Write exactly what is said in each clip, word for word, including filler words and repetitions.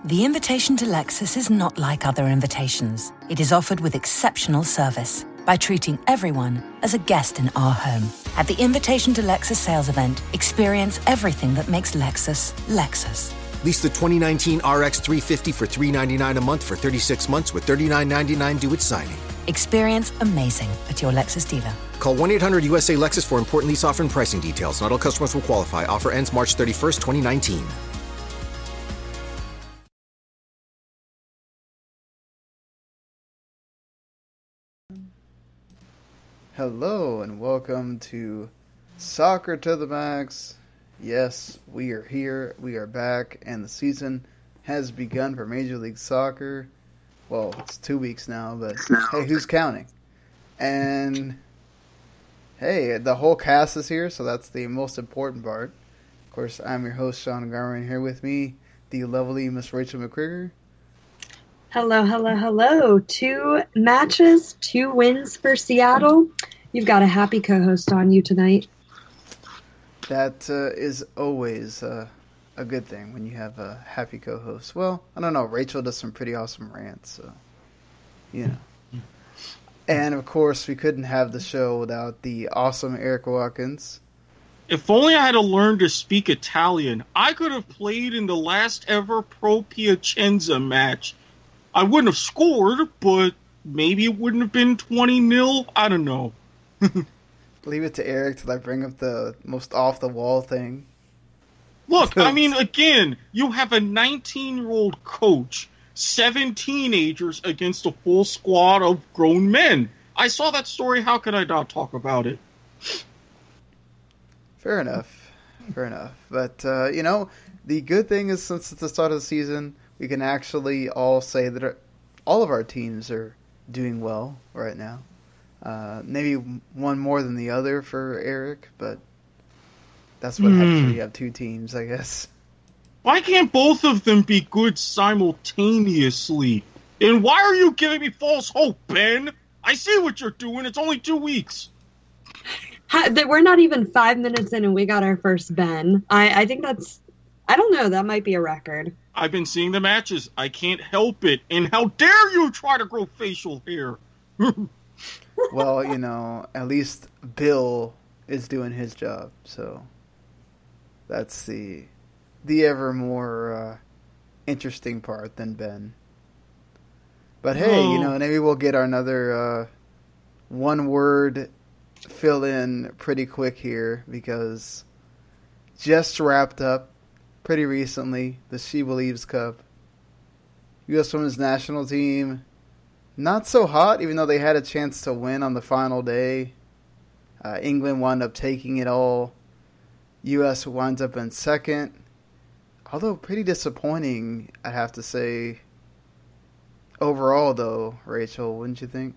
The invitation to Lexus is not like other invitations. It is offered with exceptional service by treating everyone as a guest in our home. At the Invitation to Lexus sales event, experience everything that makes Lexus, Lexus. Lease the twenty nineteen R X three fifty for three hundred ninety-nine dollars a month for thirty-six months with thirty-nine ninety-nine due at signing. Experience amazing at your Lexus dealer. Call one eight hundred U S A Lexus for important lease offer and pricing details. Not all customers will qualify. Offer ends March thirty-first, twenty nineteen. Hello and welcome to Soccer to the Max. Yes, we are here, we are back, and the season has begun for Major League Soccer. Well, it's two weeks now, but hey, who's counting? And hey, the whole cast is here, so that's the most important part. Of course, I'm your host, Sean Garmer, and here with me, the lovely Miss Rachel McCrigger. Hello, hello, hello. Two matches, two wins for Seattle. You've got a happy co-host on you tonight. That uh, is always uh, a good thing when you have a happy co-host. Well, I don't know. Rachel does some pretty awesome rants, so, you know. And, of course, we couldn't have the show without the awesome Eric Watkins. If only I had learned to speak Italian, I could have played in the last ever Pro Piacenza match. I wouldn't have scored, but maybe it wouldn't have been twenty nil. I don't know. Leave it to Eric till I bring up the most off-the-wall thing. Look, I mean, again, you have a nineteen-year-old coach, seven teenagers against a full squad of grown men. I saw that story. How could I not talk about it? Fair enough. Fair enough. But, uh, you know, the good thing is since it's the start of the season, we can actually all say that our, all of our teams are doing well right now. Uh, maybe one more than the other for Eric, but that's what mm. happens when you have two teams, I guess. Why can't both of them be good simultaneously? And why are you giving me false hope, Ben? I see what you're doing. It's only two weeks. We're not even five minutes in and we got our first Ben. I, I think that's... I don't know. That might be a record. I've been seeing the matches. I can't help it. And how dare you try to grow facial hair? Well, you know, at least Bill is doing his job. So that's the the ever more uh, interesting part than Ben. But hey, oh. you know, maybe we'll get another uh, one-word fill-in pretty quick here because just wrapped up pretty recently, the She Believes Cup. U S Women's National Team, not so hot, even though they had a chance to win on the final day. Uh, England wound up taking it all. U S winds up in second. Although pretty disappointing, I have to say. Overall, though, Rachel, wouldn't you think?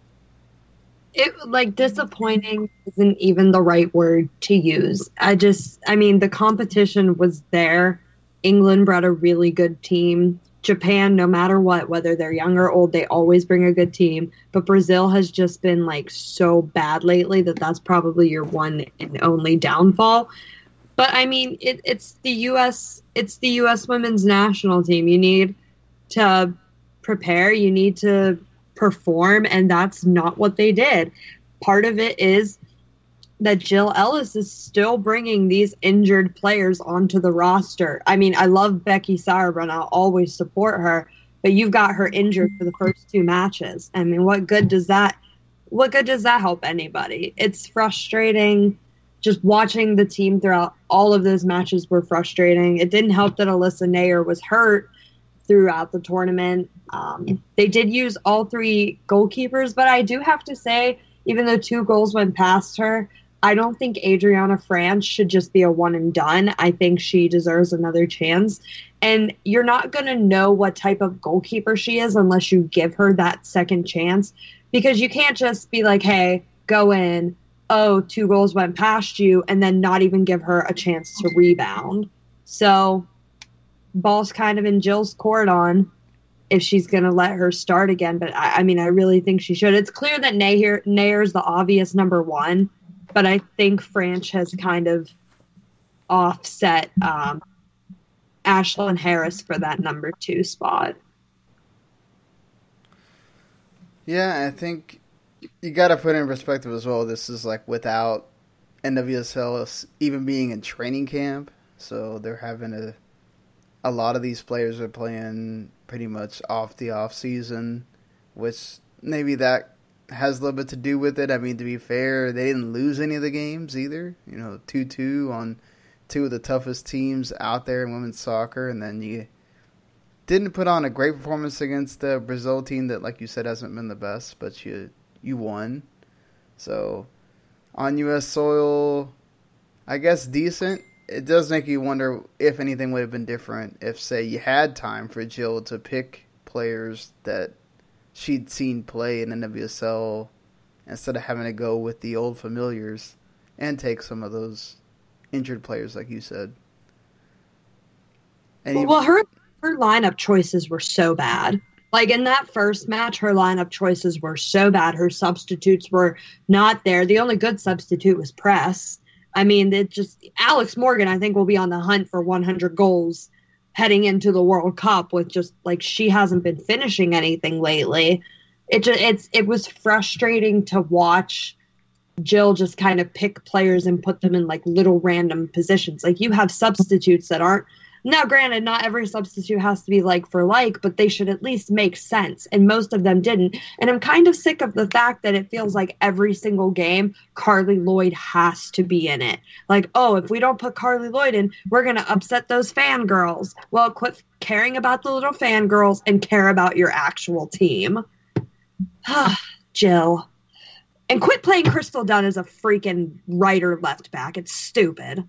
It like disappointing isn't even the right word to use. I just, I mean, the competition was there. England brought a really good team. Japan, no matter what, whether they're young or old, they always bring a good team. But Brazil has just been like so bad lately that that's probably your one and only downfall. But I mean, it, it's the U S. It's the U S women's national team. You need to prepare. You need to perform, and that's not what they did. Part of it is that Jill Ellis is still bringing these injured players onto the roster. I mean, I love Becky Sauerbrunn. I'll always support her, but you've got her injured for the first two matches. I mean, what good does that, what good does that help anybody? It's frustrating. Just watching the team throughout all of those matches were frustrating. It didn't help that Alyssa Nair was hurt throughout the tournament. Um, they did use all three goalkeepers, but I do have to say, even though two goals went past her, I don't think Adriana France should just be a one and done. I think she deserves another chance. And you're not going to know what type of goalkeeper she is unless you give her that second chance, because you can't just be like, hey, go in, oh, two goals went past you, and then not even give her a chance to rebound. So ball's kind of in Jill's court on if she's going to let her start again. But, I, I mean, I really think she should. It's clear that Nair, Nair's the obvious number one, but I think France has kind of offset um, Ashlyn Harris for that number two spot. Yeah, I think you got to put it in perspective as well. This is like without N W S L even being in training camp, so they're having a a lot of these players are playing pretty much off the off season, which maybe that has a little bit to do with it. I mean, to be fair, they didn't lose any of the games either. You know, two two on two of the toughest teams out there in women's soccer, and then you didn't put on a great performance against the Brazil team that, like you said, hasn't been the best, but you you won. So on U S soil, I guess decent. It does make you wonder if anything would have been different if, say, you had time for Jill to pick players that she'd seen play in N W S L instead of having to go with the old familiars and take some of those injured players, like you said. And well, her her lineup choices were so bad. Like in that first match, her lineup choices were so bad. Her substitutes were not there. The only good substitute was Press. I mean, it just Alex Morgan, I think, will be on the hunt for one hundred goals heading into the World Cup with just like she hasn't been finishing anything lately. It just it's it was frustrating to watch Jill just kind of pick players and put them in like little random positions. Like you have substitutes that aren't. Now, granted, not every substitute has to be like for like, but they should at least make sense. And most of them didn't. And I'm kind of sick of the fact that it feels like every single game, Carly Lloyd has to be in it. Like, oh, if we don't put Carly Lloyd in, we're going to upset those fangirls. Well, quit caring about the little fangirls and care about your actual team. Jill. And quit playing Crystal Dunn as a freaking right or left back. It's stupid.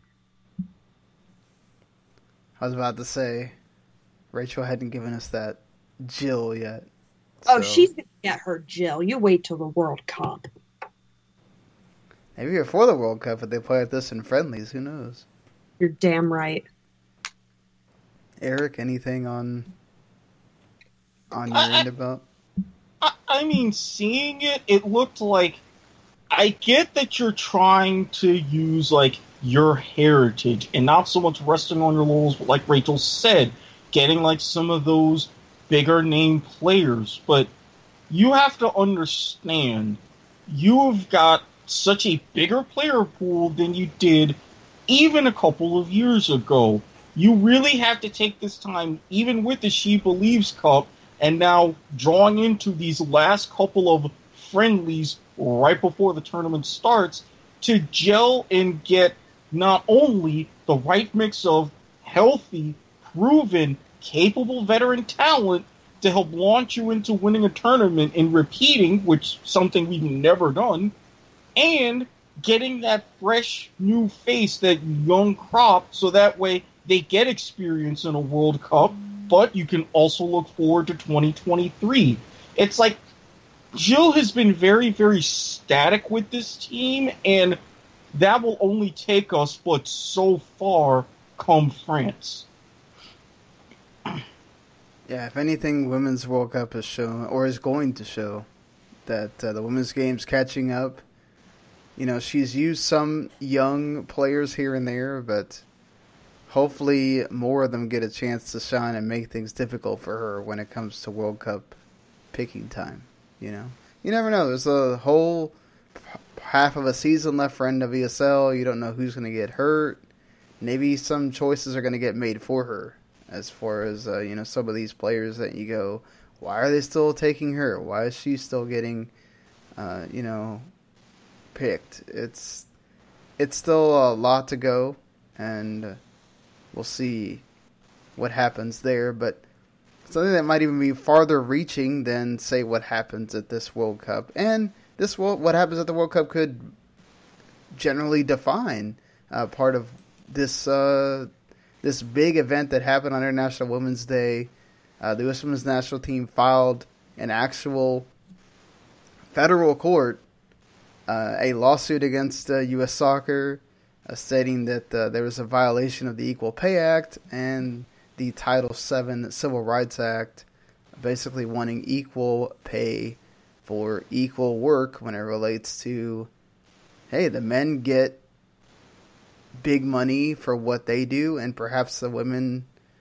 I was about to say, Rachel hadn't given us that Jill yet. So. Oh, she's going to get her Jill. You wait till the World Cup. Maybe before the World Cup, if they play like this in friendlies, who knows? You're damn right. Eric, anything on on your I, end about? I, I mean, seeing it, it looked like, I get that you're trying to use, like, your heritage and not so much resting on your laurels, but like Rachel said, getting like some of those bigger name players. But you have to understand, you've got such a bigger player pool than you did even a couple of years ago. You really have to take this time, even with the She Believes Cup, and now drawing into these last couple of friendlies right before the tournament starts, to gel and get not only the right mix of healthy, proven, capable veteran talent to help launch you into winning a tournament and repeating, which is something we've never done, and getting that fresh new face, that young crop, so that way they get experience in a World Cup, but you can also look forward to twenty twenty-three. It's like Jill has been very, very static with this team, and that will only take us but so far come France. Yeah, if anything, Women's World Cup has shown, or is going to show, that uh, the women's game's catching up. You know, she's used some young players here and there, but hopefully more of them get a chance to shine and make things difficult for her when it comes to World Cup picking time. You know, you never know. There's a whole half of a season left for N W S L. You don't know who's going to get hurt. Maybe some choices are going to get made for her as far as, uh, you know, some of these players that you go, why are they still taking her? Why is she still getting, uh, you know, picked? It's, it's still a lot to go, and we'll see what happens there. But something that might even be farther reaching than, say, what happens at this World Cup. And This what happens at the World Cup could generally define uh, part of this uh, this big event that happened on International Women's Day. Uh, the U S Women's National Team filed an actual federal court uh, a lawsuit against uh, U S Soccer, uh, stating that uh, there was a violation of the Equal Pay Act and the Title seven Civil Rights Act, basically wanting equal pay for equal work when it relates to, hey, the men get big money for what they do, and perhaps the women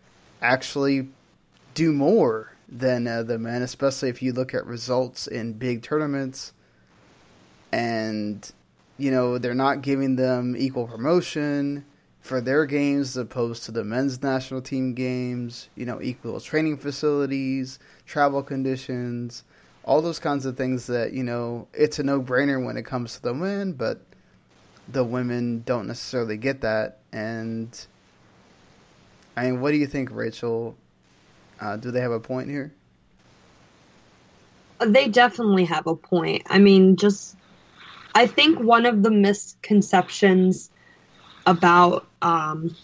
actually do more than uh, the men, especially if you look at results in big tournaments. And, you know, they're not giving them equal promotion for their games as opposed to the men's national team games, you know, equal training facilities, travel conditions, all those kinds of things that, you know, it's a no-brainer when it comes to the men, but the women don't necessarily get that. And, I mean, what do you think, Rachel? Uh, do they have a point here? They definitely have a point. I mean, just, I think one of the misconceptions about, um,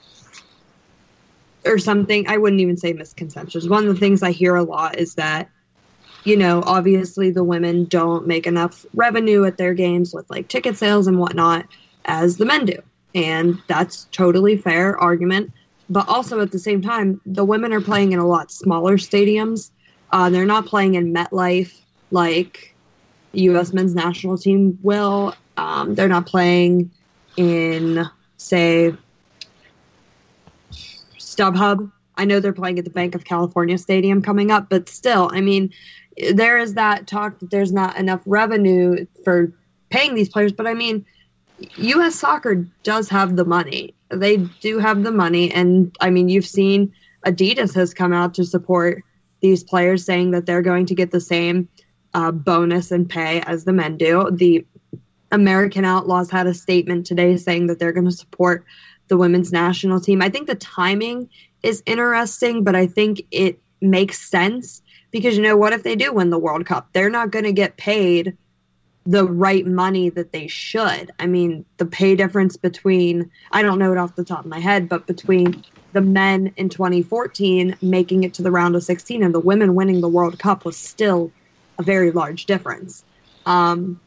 or something, I wouldn't even say misconceptions. One of the things I hear a lot is that, you know, obviously the women don't make enough revenue at their games with like ticket sales and whatnot as the men do. And that's totally fair argument. But also at the same time, the women are playing in a lot smaller stadiums. Uh, they're not playing in MetLife like U S men's national team will. Um, they're not playing in, say, StubHub. I know they're playing at the Bank of California Stadium coming up, but still, I mean, there is that talk that there's not enough revenue for paying these players. But I mean, U S Soccer does have the money. They do have the money. And I mean, you've seen Adidas has come out to support these players, saying that they're going to get the same uh, bonus and pay as the men do. The American Outlaws had a statement today saying that they're going to support the women's national team. I think the timing is interesting, but I think it makes sense because, you know, what if they do win the World Cup? They're not going to get paid the right money that they should. I mean, the pay difference between, I don't know it off the top of my head, but between the men in twenty fourteen making it to the round of sixteen and the women winning the World Cup was still a very large difference. Um,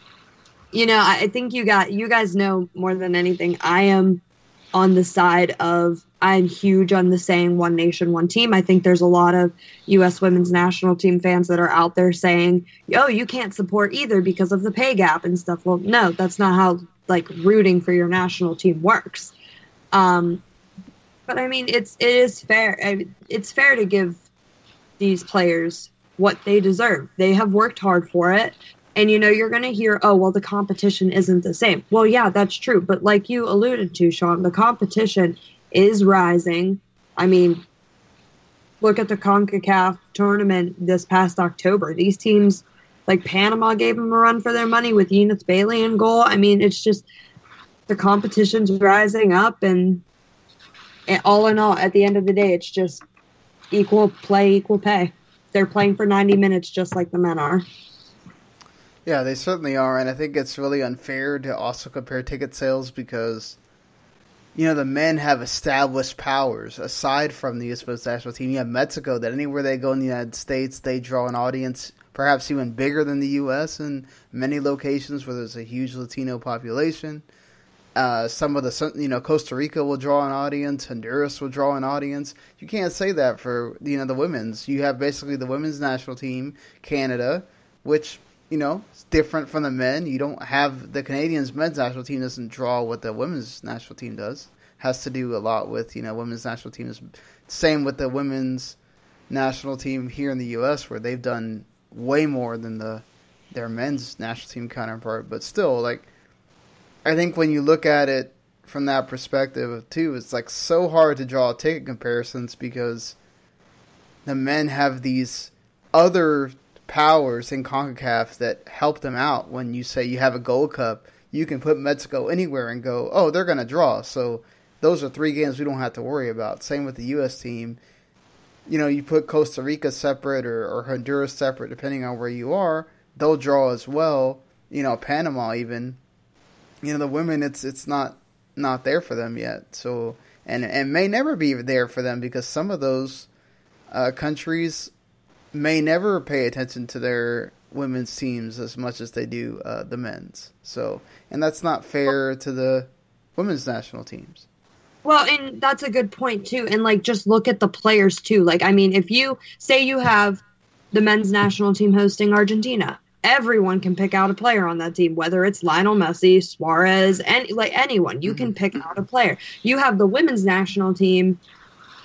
you know, I, I think you got, you guys know more than anything, I am on the side of, I'm huge on the saying one nation, one team. I think there's a lot of U S women's national team fans that are out there saying, yo, you can't support either because of the pay gap and stuff. Well, no, that's not how like rooting for your national team works. Um, but I mean, it's, it is fair. I, it's fair to give these players what they deserve. They have worked hard for it. And, you know, you're going to hear, oh, well, the competition isn't the same. Well, yeah, that's true. But like you alluded to, Sean, the competition is rising. I mean, look at the CONCACAF tournament this past October. These teams, like Panama gave them a run for their money with Eunice Bailey in goal. I mean, it's just the competition's rising up. And, and all in all, at the end of the day, it's just equal play, equal pay. They're playing for ninety minutes just like the men are. Yeah, they certainly are, and I think it's really unfair to also compare ticket sales because, you know, the men have established powers. Aside from the U S men's national team, you have Mexico, that anywhere they go in the United States, they draw an audience perhaps even bigger than the U S in many locations where there's a huge Latino population. Uh, some of the, you know, Costa Rica will draw an audience, Honduras will draw an audience. You can't say that for, you know, the women's. You have basically the women's national team, Canada, which, you know, it's different from the men. You don't have the Canadians' men's national team doesn't draw what the women's national team does. Has to do a lot with, you know, women's national teams. Same with the women's national team here in the U S where they've done way more than the their men's national team counterpart. But still, like, I think when you look at it from that perspective too, it's like so hard to draw ticket comparisons because the men have these other powers in CONCACAF that help them out. When you say you have a Gold Cup, you can put Mexico anywhere and go, oh, they're going to draw. So those are three games we don't have to worry about. Same with the U S team. You know, you put Costa Rica separate or, or Honduras separate, depending on where you are, they'll draw as well. You know, Panama even. You know, the women, it's it's not not there for them yet. So and and may never be there for them because some of those uh, countries may never pay attention to their women's teams as much as they do uh, the men's. So, and that's not fair to the women's national teams. Well, and that's a good point too. And like, just look at the players too. Like, I mean, if you say you have the men's national team hosting Argentina, everyone can pick out a player on that team, whether it's Lionel Messi, Suarez, and like anyone, you can pick out a player. You have the women's national team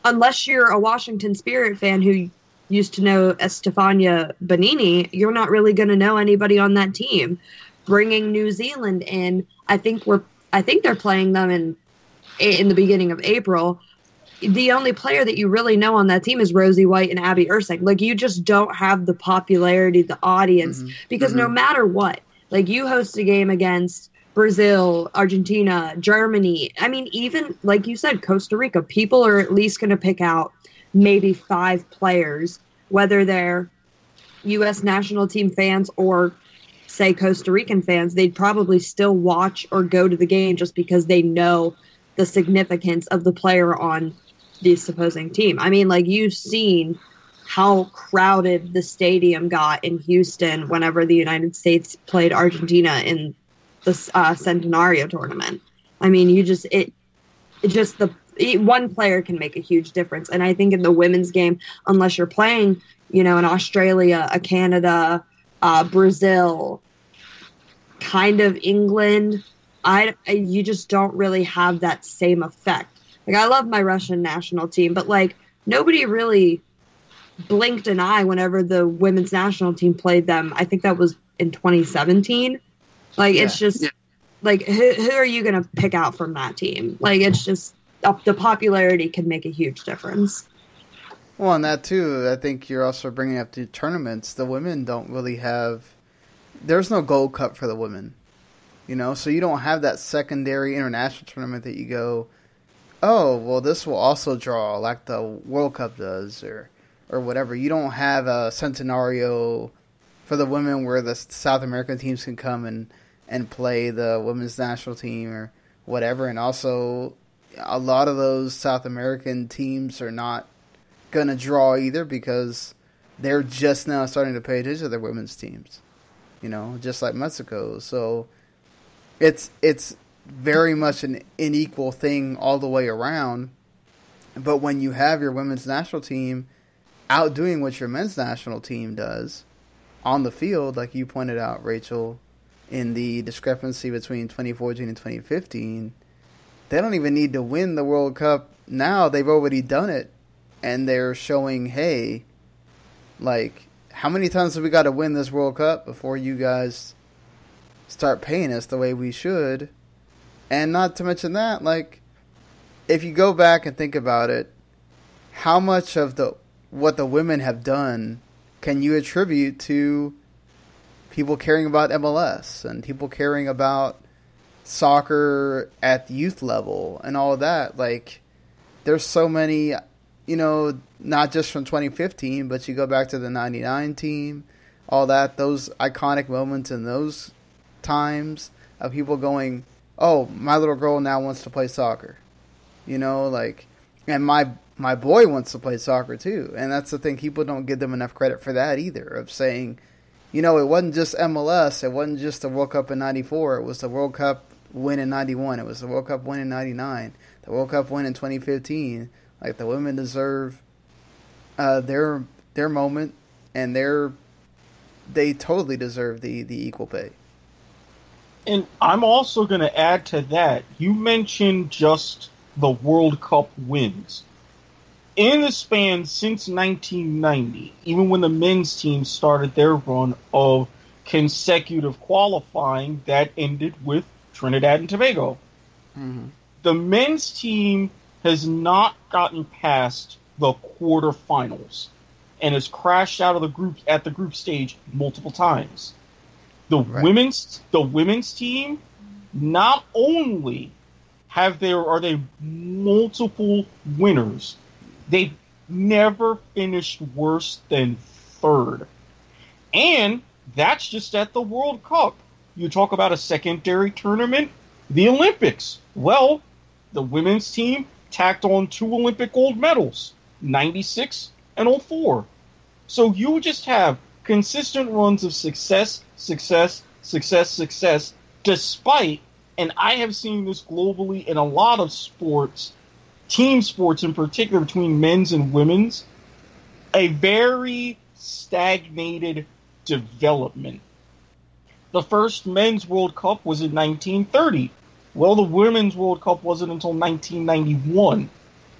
unless you're a Washington Spirit fan who used to know Estefania Bonini, you're not really going to know anybody on that team. Bringing New Zealand in, I think we're, I think they're playing them in, in the beginning of April. The only player that you really know on that team is Rosie White and Abby Erceg. Like, you just don't have the popularity, the audience, mm-hmm. because mm-hmm. no matter what, like, you host a game against Brazil, Argentina, Germany. I mean, even, like you said, Costa Rica, people are at least going to pick out maybe five players, whether they're U S national team fans or, say, Costa Rican fans. They'd probably still watch or go to the game just because they know the significance of the player on the opposing team. I mean, like, you've seen how crowded the stadium got in Houston whenever the United States played Argentina in the uh, Centenario tournament. I mean, you just, it, it just, the one player can make a huge difference. And I think in the women's game, unless you're playing, you know, in Australia, a Canada, uh, Brazil, kind of England, I, you just don't really have that same effect. Like, I love my Russian national team, but, like, nobody really blinked an eye whenever the women's national team played them. I think that was in twenty seventeen. Like, yeah. it's just, yeah. like, who, who are you going to pick out from that team? Like, it's just, uh, the popularity can make a huge difference. Well, and that, too, I think you're also bringing up the tournaments. The women don't really have, there's no Gold Cup for the women. You know, so you don't have that secondary international tournament that you go, oh, well, this will also draw like the World Cup does or or whatever. You don't have a Centenario for the women where the South American teams can come and, and play the women's national team or whatever. And also, a lot of those South American teams are not going to draw either because they're just now starting to pay attention to their women's teams, you know, just like Mexico. So It's it's very much an unequal thing all the way around. But when you have your women's national team outdoing what your men's national team does on the field, like you pointed out, Rachel, in the discrepancy between twenty fourteen and twenty fifteen, they don't even need to win the World Cup now. They've already done it. And they're showing, hey, like, how many times have we got to win this World Cup before you guys start paying us the way we should? And not to mention that, like, if you go back and think about it, how much of the what the women have done can you attribute to people caring about M L S and people caring about soccer at the youth level and all of that? Like, there's so many, you know, not just from twenty fifteen, but you go back to the ninety-nine team, all that, those iconic moments in those times of people going, oh, my little girl now wants to play soccer, you know, like, and my my boy wants to play soccer too. And that's the thing, people don't give them enough credit for that either, of saying, you know, it wasn't just M L S, it wasn't just the World Cup in ninety-four, it was the World Cup win in ninety-one, it was the World Cup win in ninety-nine, the World Cup win in twenty fifteen. Like, the women deserve uh, their their moment, and their they totally deserve the, the equal pay. And I'm also going to add to that, you mentioned just the World Cup wins. In the span since nineteen ninety, even when the men's team started their run of consecutive qualifying, that ended with Trinidad and Tobago. Mm-hmm. The men's team has not gotten past the quarterfinals and has crashed out of the group at the group stage multiple times. The right. women's the women's team, not only have there are they multiple winners, they've never finished worse than third. And that's just at the World Cup. You talk about a secondary tournament, the Olympics. Well, the women's team tacked on two Olympic gold medals, ninety-six and oh four. So you just have consistent runs of success, success, success, success, despite, and I have seen this globally in a lot of sports, team sports in particular, between men's and women's, a very stagnated development. The first men's World Cup was in nineteen thirty. Well, the Women's World Cup wasn't until nineteen ninety-one.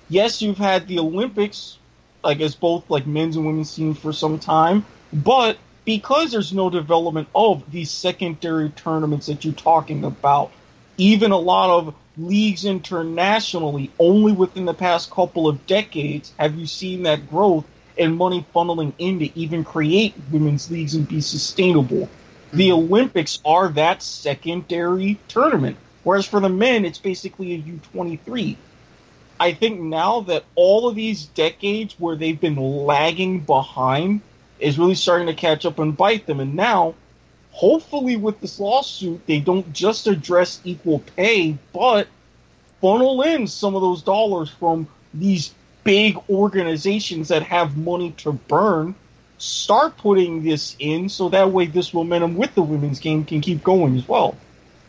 yes, you've had the Olympics, like as both like men's and women's teams for some time, but because there's no development of these secondary tournaments that you're talking about, even a lot of leagues internationally, only within the past couple of decades have you seen that growth and money funneling in to even create women's leagues and be sustainable. The Olympics are that secondary tournament, whereas for the men, it's basically a U twenty-three. I think now that all of these decades where they've been lagging behind is really starting to catch up and bite them. And now, hopefully with this lawsuit, they don't just address equal pay, but funnel in some of those dollars from these big organizations that have money to burn. Start putting this in so that way this momentum with the women's game can keep going as well.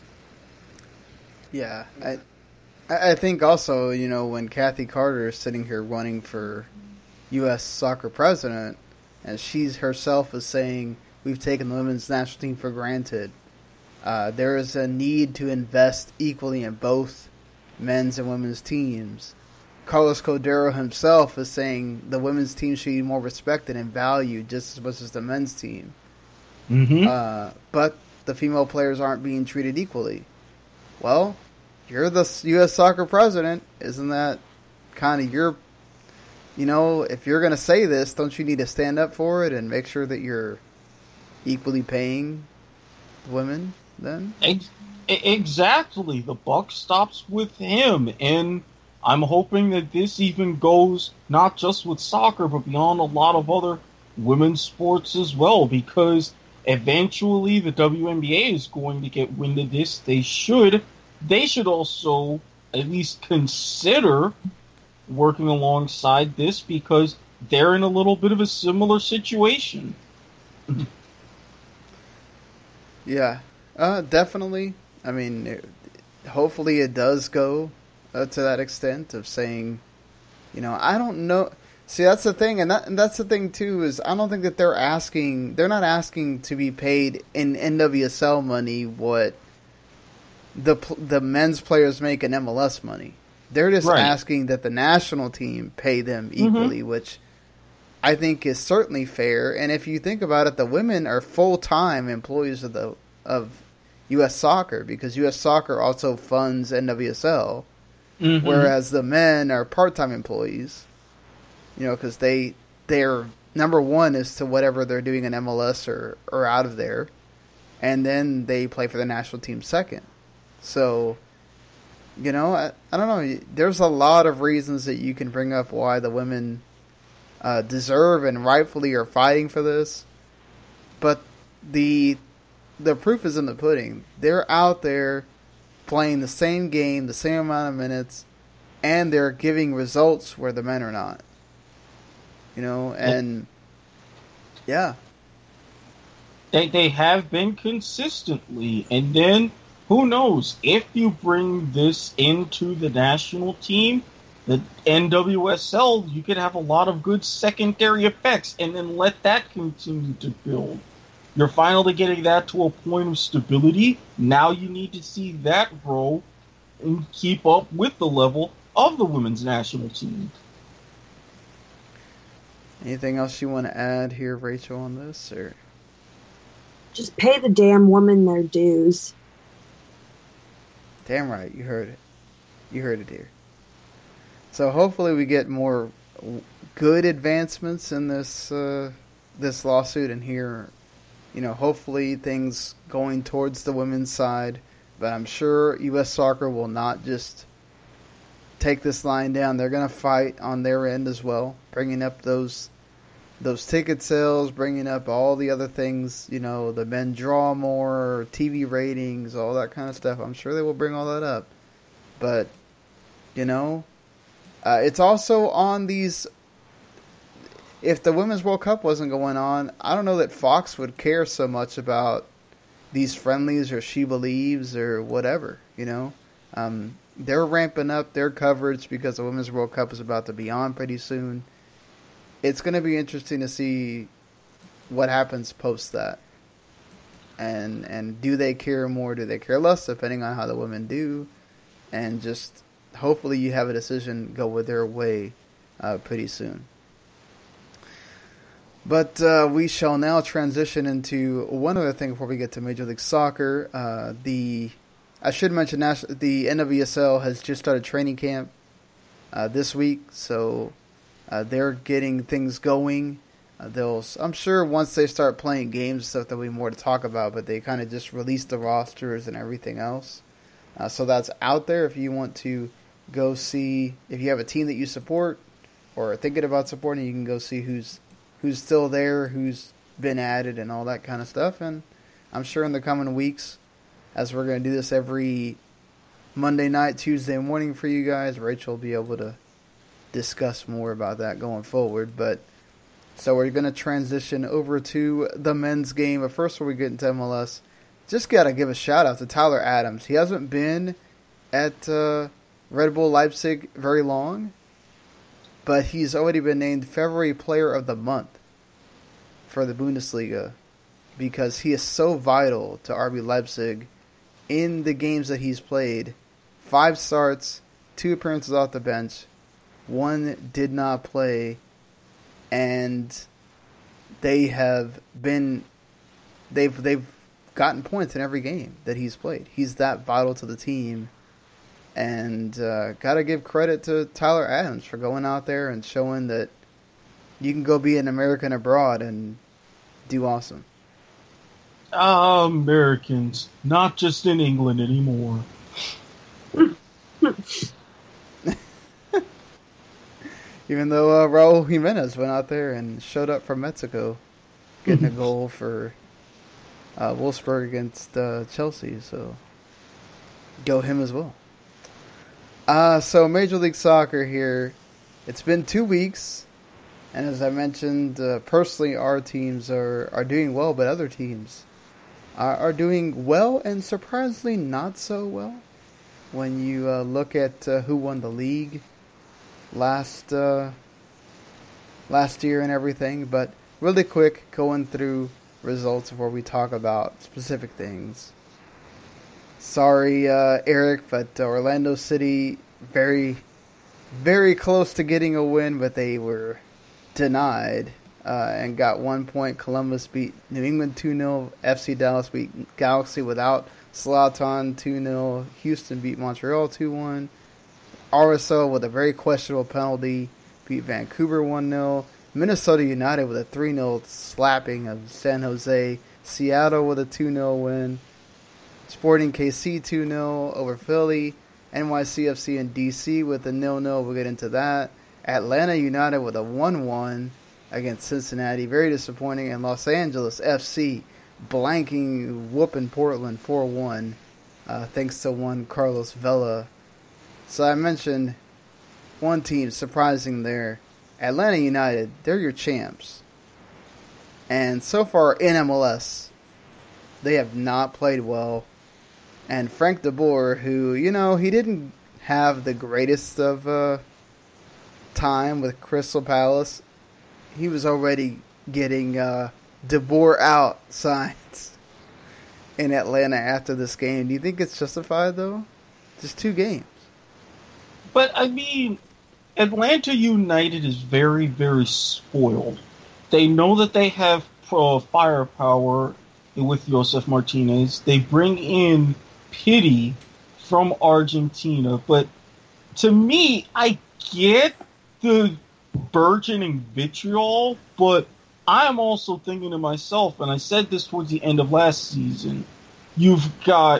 Yeah, I I think also, you know, when Kathy Carter is sitting here running for U S soccer president, and she's herself is saying, we've taken the women's national team for granted. Uh, there is a need to invest equally in both men's and women's teams. Carlos Cordero himself is saying the women's team should be more respected and valued just as much as the men's team. Mm-hmm. Uh, but the female players aren't being treated equally. Well, you're the U S soccer president. Isn't that kind of your, you know, if you're going to say this, don't you need to stand up for it and make sure that you're equally paying women then? Ex- exactly. The buck stops with him. And I'm hoping that this even goes not just with soccer, but beyond a lot of other women's sports as well, because eventually the W N B A is going to get wind of this. They should. They should also at least consider working alongside this because they're in a little bit of a similar situation. Yeah, uh, definitely. I mean, it, hopefully it does go uh, to that extent of saying, you know, I don't know. See, that's the thing, and, that, and that's the thing too, is I don't think that they're asking, they're not asking to be paid in N W S L money what the the men's players make in M L S money. They're just right. asking that the national team pay them equally, mm-hmm. which I think is certainly fair. And if you think about it, the women are full-time employees of the of U S Soccer because U S Soccer also funds N W S L, mm-hmm. whereas the men are part-time employees. You know, because they their number one is to whatever they're doing in M L S or or out of there, and then they play for the national team second. So, you know, I, I don't know. There's a lot of reasons that you can bring up why the women uh, deserve and rightfully are fighting for this. But the the proof is in the pudding. They're out there playing the same game, the same amount of minutes, and they're giving results where the men are not. You know, and yeah. They, they have been consistently. And then, who knows, if you bring this into the national team, the N W S L, you could have a lot of good secondary effects and then let that continue to build. You're finally getting that to a point of stability. Now you need to see that grow and keep up with the level of the women's national team. Anything else you want to add here, Rachel, on this? Or just pay the damn women their dues. Damn right, you heard it. You heard it here. So hopefully we get more good advancements in this uh, this lawsuit and here, you know, hopefully things going towards the women's side. But I'm sure U S Soccer will not just take this line down. They're going to fight on their end as well, bringing up those those ticket sales, bringing up all the other things, you know, the men draw more, T V ratings, all that kind of stuff. I'm sure they will bring all that up. But, you know, uh, it's also on these... If the Women's World Cup wasn't going on, I don't know that Fox would care so much about these friendlies or She Believes or whatever, you know. Um, they're ramping up their coverage because the Women's World Cup is about to be on pretty soon. It's going to be interesting to see what happens post that. And and do they care more, do they care less, depending on how the women do. And just hopefully you have a decision go with their way uh, pretty soon. But uh, we shall now transition into one other thing before we get to Major League Soccer. Uh, the I should mention the N W S L has just started training camp uh, this week, so uh, they're getting things going. Uh, they'll, I'm sure once they start playing games and stuff, there'll be more to talk about, but they kind of just released the rosters and everything else. Uh, so that's out there if you want to go see, if you have a team that you support or are thinking about supporting, you can go see who's who's still there, who's been added, and all that kind of stuff. And I'm sure in the coming weeks, as we're going to do this every Monday night, Tuesday morning for you guys, Rachel will be able to discuss more about that going forward. But so we're going to transition over to the men's game. But first, before we get into M L S, just got to give a shout out to Tyler Adams. He hasn't been at uh, Red Bull Leipzig very long, but he's already been named February Player of the Month for the Bundesliga because he is so vital to R B Leipzig in the games that he's played. Five starts, two appearances off the bench, one did not play, and they have been they've they've gotten points in every game that he's played. He's that vital to the team. And uh, got to give credit to Tyler Adams for going out there and showing that you can go be an American abroad and do awesome. Uh, Americans, not just in England anymore. Even though uh, Raul Jimenez went out there and showed up for Mexico, getting a goal for uh, Wolfsburg against uh, Chelsea. So go him as well. Uh, so Major League Soccer here. It's been two weeks, and as I mentioned, uh, personally, our teams are, are doing well, but other teams are, are doing well and surprisingly not so well. When you uh, look at uh, who won the league last uh, last year and everything, but really quick, going through results before we talk about specific things. Sorry, uh, Eric, but Orlando City, very, very close to getting a win, but they were denied uh, and got one point. Columbus beat New England two nil. F C Dallas beat Galaxy without Zlatan two nil. Houston beat Montreal two one. R S L with a very questionable penalty beat Vancouver one nil. Minnesota United with a three nil slapping of San Jose. Seattle with a two nil win. Sporting K C two nil over Philly. N Y C F C and D C with a nil nil. We'll get into that. Atlanta United with a one one against Cincinnati. Very disappointing. And Los Angeles F C blanking, whooping Portland four one. Uh, thanks to one Carlos Vela. So I mentioned one team surprising there. Atlanta United, they're your champs. And so far in M L S, they have not played well. And Frank de Boer, who, you know, he didn't have the greatest of uh, time with Crystal Palace. He was already getting uh, de Boer out signs in Atlanta after this game. Do you think it's justified, though? Just two games. But, I mean, Atlanta United is very, very spoiled. They know that they have uh, firepower with Josef Martinez. They bring in Pity from Argentina. But to me, I get the burgeoning vitriol, but I'm also thinking to myself, and I said this towards the end of last season, you've got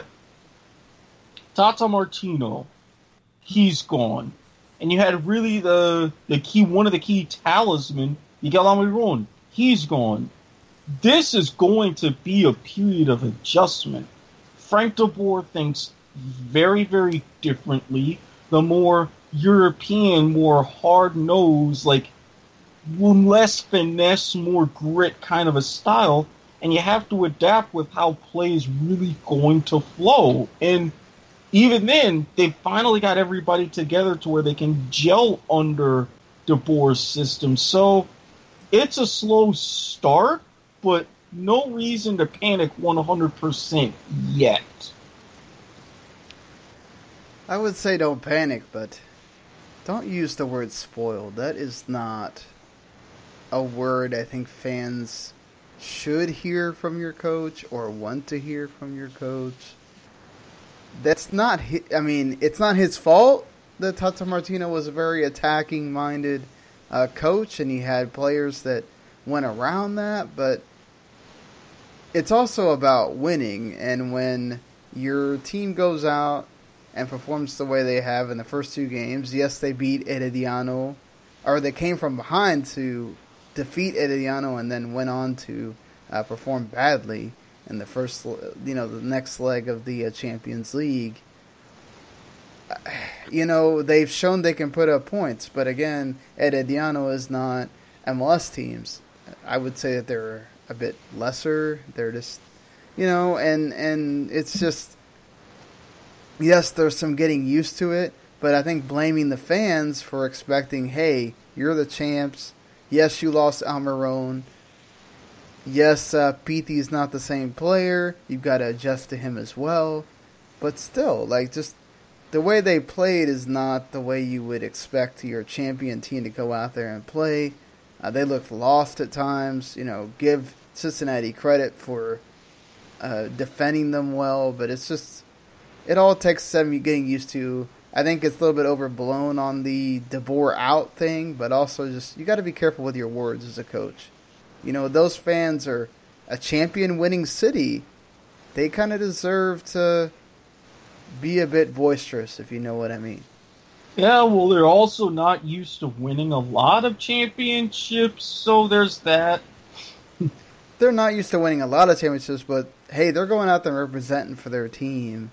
Tata Martino. He's gone. And you had really the the key, one of the key talisman, Miguel Almiron. He's gone. This is going to be a period of adjustment. Frank de Boer thinks very, very differently. The more European, more hard-nosed, like less finesse, more grit kind of a style. And you have to adapt with how play is really going to flow. And even then, they finally got everybody together to where they can gel under de Boer's system. So it's a slow start, but no reason to panic one hundred percent yet. I would say don't panic, but don't use the word spoiled. That is not a word I think fans should hear from your coach or want to hear from your coach. That's not his, I mean, it's not his fault that Tata Martino was a very attacking-minded uh, coach, and he had players that went around that, but it's also about winning, and when your team goes out and performs the way they have in the first two games, yes, they beat Herediano, or they came from behind to defeat Herediano and then went on to uh, perform badly in the first, you know, the next leg of the uh, Champions League. You know, they've shown they can put up points, but again, Herediano is not M L S teams. I would say that they're a bit lesser. They're just, you know, and, and it's just, yes, there's some getting used to it, but I think blaming the fans for expecting, hey, you're the champs. Yes, you lost Almiron. Yes, uh, Pitti's not the same player. You've got to adjust to him as well. But still, like, just the way they played is not the way you would expect your champion team to go out there and play. Uh, they looked lost at times. You know, give Cincinnati credit for uh, defending them well, but it's just, it all takes them getting used to. I think it's a little bit overblown on the De Boer out thing, but also just, you got to be careful with your words as a coach. You know, those fans are a champion-winning city. They kind of deserve to be a bit boisterous, if you know what I mean. Yeah, well, they're also not used to winning a lot of championships, so there's that. They're not used to winning a lot of championships, but, hey, they're going out there representing for their team.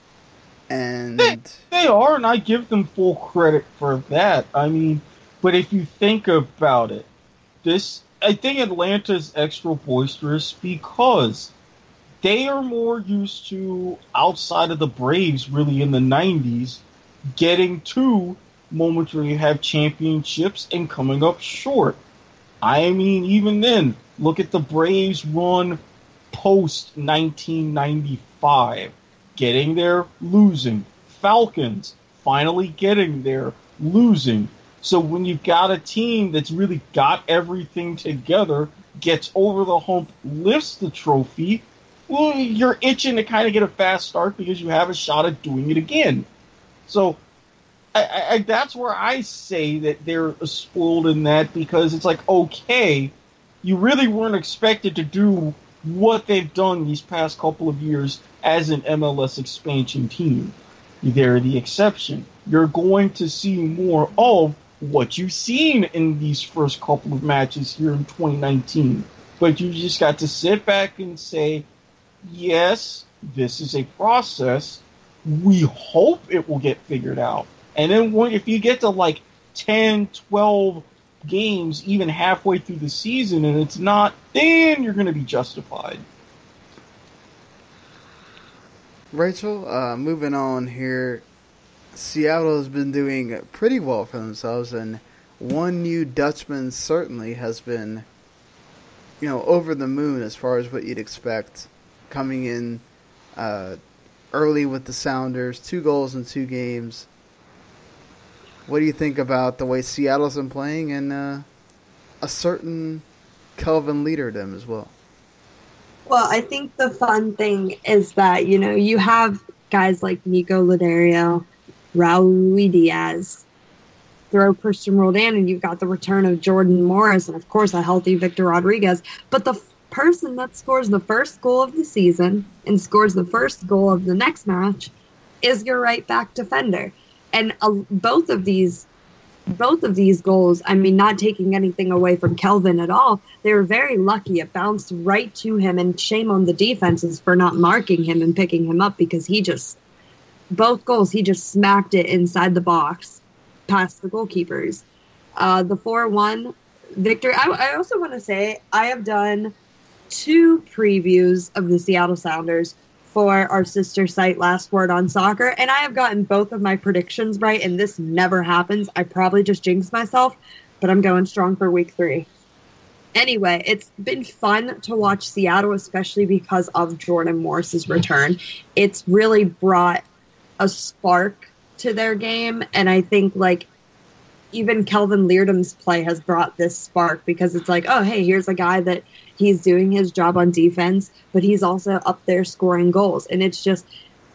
And they, they are, and I give them full credit for that. I mean, but if you think about it, this, I think Atlanta's extra boisterous because they are more used to, outside of the Braves, really in the nineties, getting to moments where you have championships and coming up short. I mean, even then, look at the Braves run post nineteen ninety-five. Getting there, losing. Falcons, finally getting there, losing. So when you've got a team that's really got everything together, gets over the hump, lifts the trophy, well, you're itching to kind of get a fast start because you have a shot at doing it again. So I, I, that's where I say that they're spoiled in that, because it's like, okay, you really weren't expected to do what they've done these past couple of years as an M L S expansion team. They're the exception. You're going to see more of what you've seen in these first couple of matches here in twenty nineteen. But you just got to sit back and say, yes, this is a process. We hope it will get figured out. And then when, if you get to like ten, twelve games, even halfway through the season, and it's not, then you're going to be justified. Rachel, uh, moving on here, Seattle has been doing pretty well for themselves, and one new Dutchman certainly has been, you know, over the moon as far as what you'd expect, coming in uh, early with the Sounders, two goals in two games. What do you think about the way Seattle's been playing, and uh, a certain Kelvin Leerdam as well? Well, I think the fun thing is that, you know, you have guys like Nico Loderio, Raul Diaz, throw Christian Roldan, and you've got the return of Jordan Morris, and of course a healthy Victor Rodriguez. But the f- person that scores the first goal of the season and scores the first goal of the next match is your right back defender. And uh, both of these Both of these goals, I mean, not taking anything away from Kelvin at all, they were very lucky. It bounced right to him, and shame on the defenses for not marking him and picking him up, because he just, both goals, he just smacked it inside the box past the goalkeepers. Uh, the four one victory. I, I also want to say I have done two previews of the Seattle Sounders for our sister site, Last Word on Soccer, and I have gotten both of my predictions right, and this never happens. I probably just jinxed myself, but I'm going strong for week three. Anyway, it's been fun to watch Seattle, especially because of Jordan Morris's return. It's really brought a spark to their game. And I think, like, even Kelvin Leardham's play has brought this spark because it's like, oh, hey, here's a guy that he's doing his job on defense, but he's also up there scoring goals. And it's just,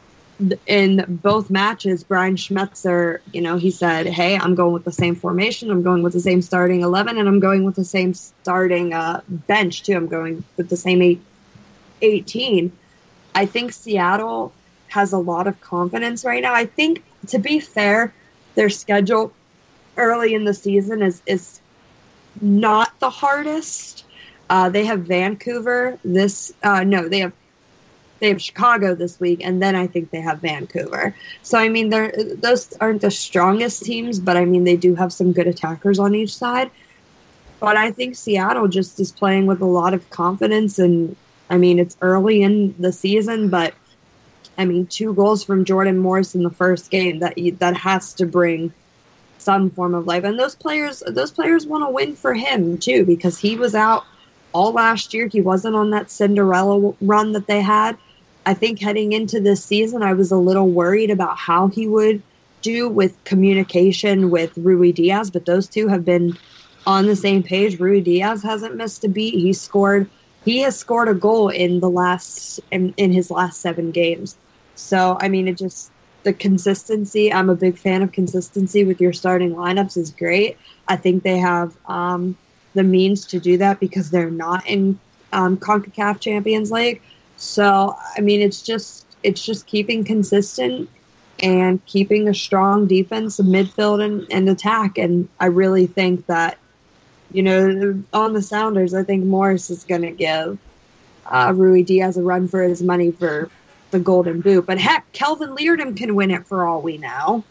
in both matches, Brian Schmetzer, you know, he said, hey, I'm going with the same formation, I'm going with the same starting eleven, and I'm going with the same starting uh, bench, too. I'm going with the same eight, eighteen. I think Seattle has a lot of confidence right now. I think, to be fair, their schedule early in the season is, is not the hardest. Uh, they have Vancouver this, uh, no, they have They have Chicago this week, and then I think they have Vancouver. So, I mean, they're, those aren't the strongest teams, but, I mean, they do have some good attackers on each side. But I think Seattle just is playing with a lot of confidence, and, I mean, it's early in the season, but, I mean, two goals from Jordan Morris in the first game, that that has to bring some form of life. And those players, those players want to win for him, too, because he was out all last year. He wasn't on that Cinderella run that they had. I think heading into this season, I was a little worried about how he would do with communication with Rui Diaz, but those two have been on the same page. Rui Diaz hasn't missed a beat. He scored, he has scored a goal in the last, in, in his last seven games. So, I mean, it just, the consistency, I'm a big fan of consistency with your starting lineups is great. I think they have, um, the means to do that because they're not in um, CONCACAF Champions League. So, I mean, it's just it's just keeping consistent and keeping a strong defense, midfield, and, and attack. And I really think that, you know, on the Sounders, I think Morris is going to give uh, Rui Diaz a run for his money for the Golden Boot. But heck, Kelvin Leardham can win it for all we know.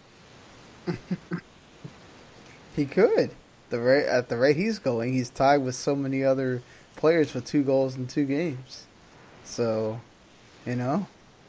He could. The rate, at the rate he's going, he's tied with so many other players for two goals in two games. So, you know,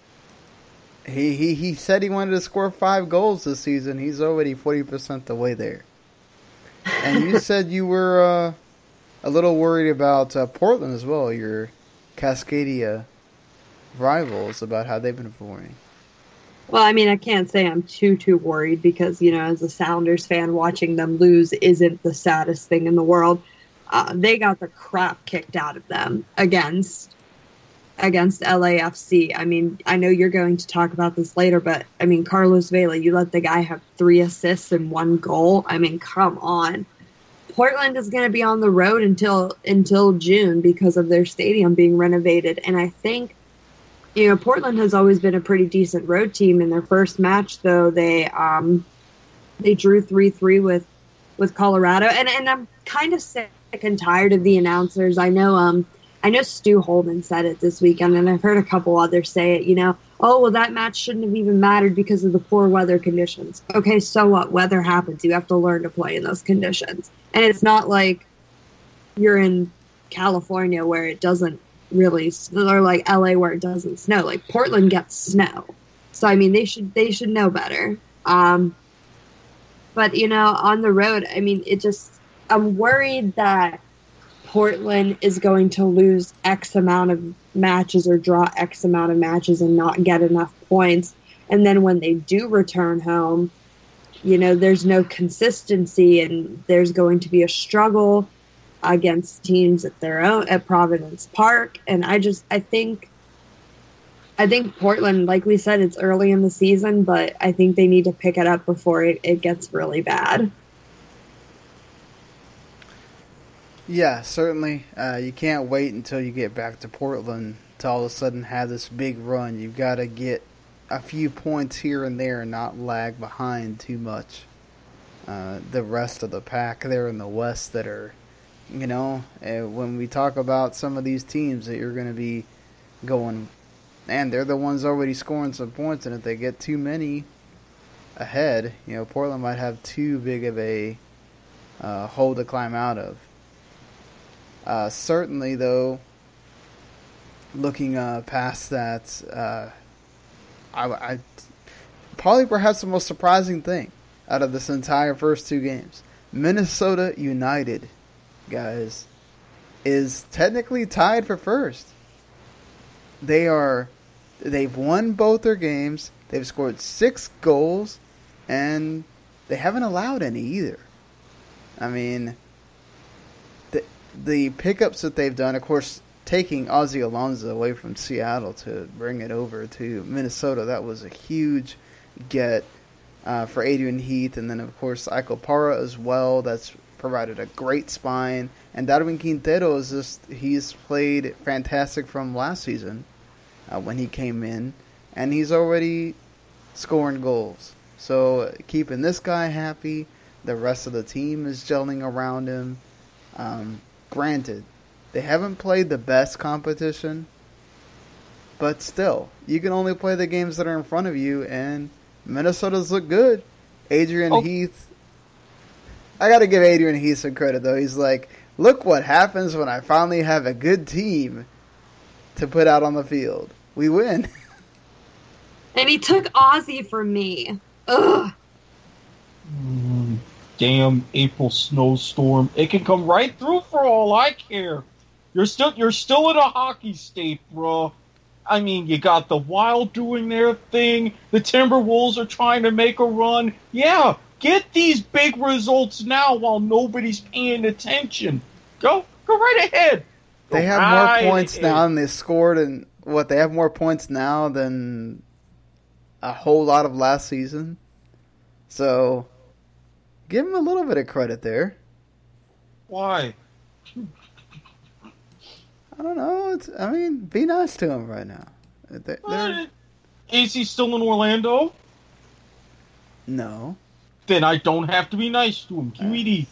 he he, he said he wanted to score five goals this season. He's already forty percent the way there. And you said you were uh, a little worried about uh, Portland as well, your Cascadia rivals, about how they've been performing. Well, I mean, I can't say I'm too, too worried because, you know, as a Sounders fan, watching them lose isn't the saddest thing in the world. Uh, they got the crap kicked out of them against against L A F C. I mean, I know you're going to talk about this later, but, I mean, Carlos Vela, you let the guy have three assists and one goal. I mean, come on. Portland is going to be on the road until until June because of their stadium being renovated, and I think, you know, Portland has always been a pretty decent road team. In their first match, though, they um, they drew three three with with Colorado, and and I'm kind of sick and tired of the announcers. I know um I know Stu Holden said it this weekend, and I've heard a couple others say it. You know, oh well, that match shouldn't have even mattered because of the poor weather conditions. Okay, so what? Weather happens. You have to learn to play in those conditions, and it's not like you're in California where it doesn't really, or like L A where it doesn't snow. Like Portland gets snow, so I mean they should they should know better. Um, but you know, on the road, I mean, it just I'm worried that Portland is going to lose X amount of matches or draw X amount of matches and not get enough points, and then when they do return home, you know, there's no consistency and there's going to be a struggle against teams at their own at Providence Park. And I just I think I think Portland, like we said, it's early in the season, but I think they need to pick it up before it, it gets really bad. Yeah, certainly. Uh, you can't wait until you get back to Portland to all of a sudden have this big run. You've got to get a few points here and there and not lag behind too much. Uh, the rest of the pack there in the West that are, you know, uh, when we talk about some of these teams that you're going to be going, and they're the ones already scoring some points, and if they get too many ahead, you know, Portland might have too big of a uh, hole to climb out of. Uh, certainly, though, looking uh, past that, uh, I, I probably perhaps the most surprising thing out of this entire first two games, Minnesota United, guys, is technically tied for first. They are, they've won both their games. They've scored six goals, and they haven't allowed any either. I mean, the the pickups that they've done, of course, taking Ozzie Alonso away from Seattle to bring it over to Minnesota, that was a huge get uh, for Adrian Heath, and then of course Ike Parra as well. That's provided a great spine, and Darwin Quintero is just he's played fantastic from last season uh, when he came in, and he's already scoring goals. So keeping this guy happy, the rest of the team is gelling around him. Um, granted, they haven't played the best competition, but still, you can only play the games that are in front of you, and Minnesota's look good. Adrian oh. Heath, I got to give Adrian Heath some credit, though. He's like, look what happens when I finally have a good team to put out on the field. We win. And he took Ozzy from me. Ugh. Mm, damn April snowstorm. It can come right through for all I care. You're still you're still in a hockey state, bro. I mean, you got the Wild doing their thing. The Timberwolves are trying to make a run. Yeah, get these big results now while nobody's paying attention. Go go right ahead. Go they have right more points ahead. now, and they scored, and what they have more points now than a whole lot of last season. So, give them a little bit of credit there. Why? I don't know. It's, I mean, be nice to him right now. They're, Uh, is he still in Orlando? no. Then I don't have to be nice to him. Q E D.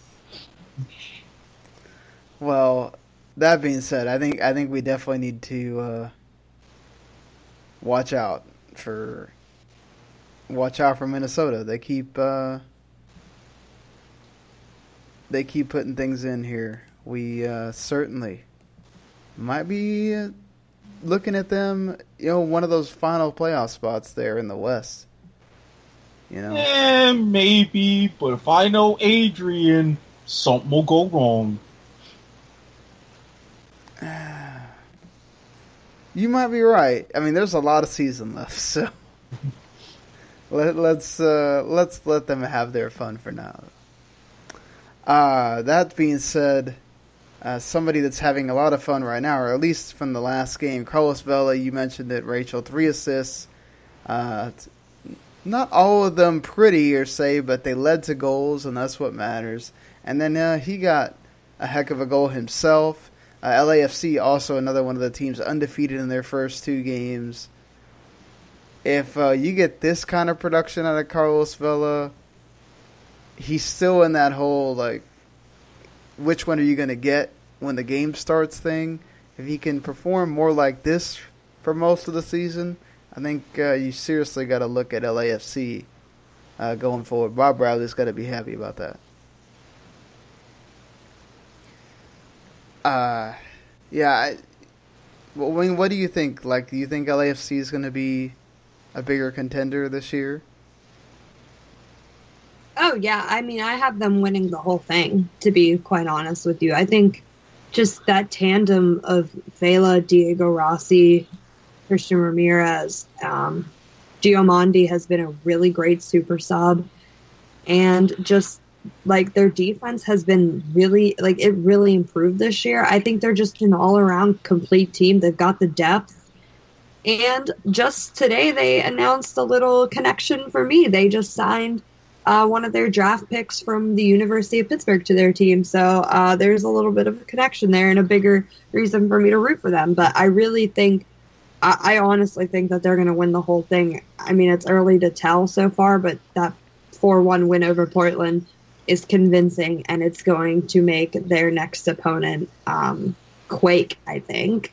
Well, that being said, I think I think we definitely need to uh, watch out for watch out for Minnesota. They keep uh, they keep putting things in here. We uh, certainly might be uh, looking at them, you know, one of those final playoff spots there in the West. You know, Eh, maybe, but if I know Adrian, something will go wrong. you might be right. I mean, there's a lot of season left, so let, let's uh, let's let them have their fun for now. Uh, that being said, uh, somebody that's having a lot of fun right now, or at least from the last game, Carlos Vela. You mentioned it, Rachel. Three assists. Uh, not all of them pretty or say, but they led to goals, and that's what matters. And then uh, he got a heck of a goal himself. Uh, L A F C also another one of the teams undefeated in their first two games. If uh, you get this kind of production out of Carlos Vela, he's still in that whole, like, which one are you going to get when the game starts thing. If he can perform more like this for most of the season, I think uh, you seriously got to look at L A F C uh, going forward. Bob Bradley's got to be happy about that. Uh, yeah. I, well, Wayne, what do you think? Like, do you think L A F C is going to be a bigger contender this year? Oh, yeah. I mean, I have them winning the whole thing, to be quite honest with you. I think just that tandem of Vela, Diego Rossi, Christian Ramirez, um, Giamondi has been a really great super sub. And just, like, their defense has been really, like, it really improved this year. I think they're just an all-around complete team. They've got the depth. And just today, they announced a little connection for me. They just signed Uh, one of their draft picks from the University of Pittsburgh to their team. So uh, there's a little bit of a connection there and a bigger reason for me to root for them. But I really think, I, I honestly think that they're going to win the whole thing. I mean, it's early to tell so far, but that four one win over Portland is convincing, and it's going to make their next opponent um, quake, I think.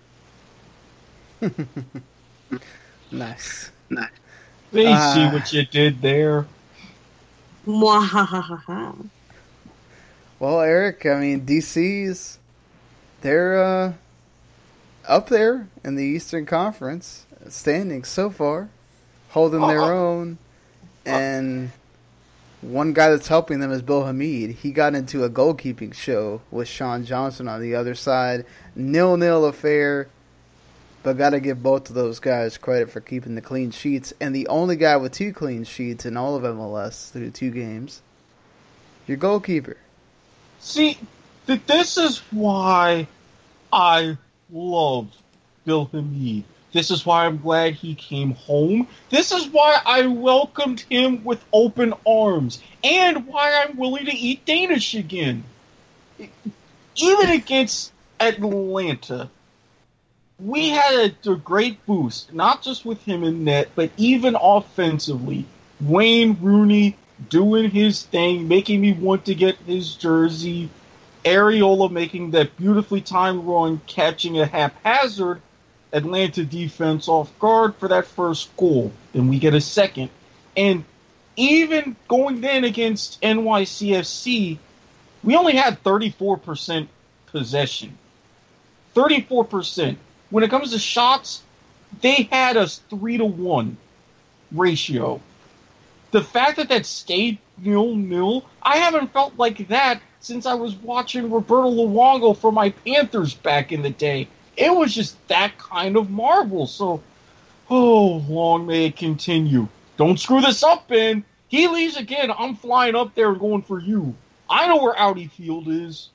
Nice. Nice. They Uh, see what you did there. Mwahahaha. Well, Eric, I mean, D C's, they're uh, up there in the Eastern Conference, standing so far, holding their own. And one guy that's helping them is Bill Hamid. He got into a goalkeeping show with Sean Johnson on the other side. Nil-nil affair. but gotta give both of those guys credit for keeping the clean sheets. And the only guy with two clean sheets in all of M L S through two games, your goalkeeper. See, th- this is why I love Bill Hamid. This is why I'm glad he came home. This is why I welcomed him with open arms. And why I'm willing to eat Danish again. Even against Atlanta, we had a, a great boost, not just with him in net, but even offensively. Wayne Rooney doing his thing, making me want to get his jersey. Areola making that beautifully timed run, catching a haphazard Atlanta defense off guard for that first goal. Then we get a second. And even going then against N Y C F C, we only had thirty-four percent possession. thirty-four percent. When it comes to shots, they had us three to one ratio. The fact that that stayed nil-nil, I haven't felt like that since I was watching Roberto Luongo for my Panthers back in the day. It was just that kind of marvel. So, oh, long may it continue. Don't screw this up, Ben. He leaves again. I'm flying up there and going for you. I know where Audi Field is.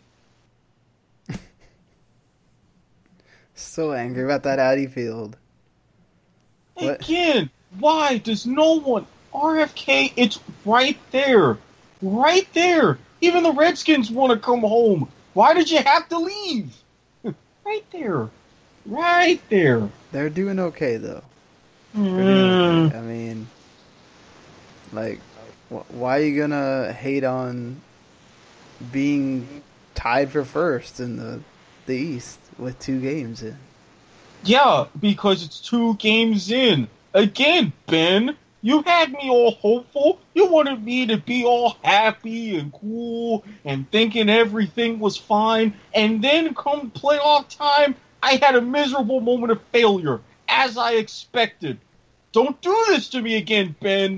So angry about that Audi Field. What? Again, why does no one... R F K, it's right there. Right there. Even the Redskins want to come home. Why did you have to leave? Right there. Right there. They're doing okay, though. Mm. Okay. I mean, like, wh- why are you going to hate on being tied for first in the, the East with two games in? Yeah, because it's two games in. Again, Ben, you had me all hopeful. You wanted me to be all happy and cool and thinking everything was fine. And then come playoff time, I had a miserable moment of failure, as I expected. Don't do this to me again, Ben.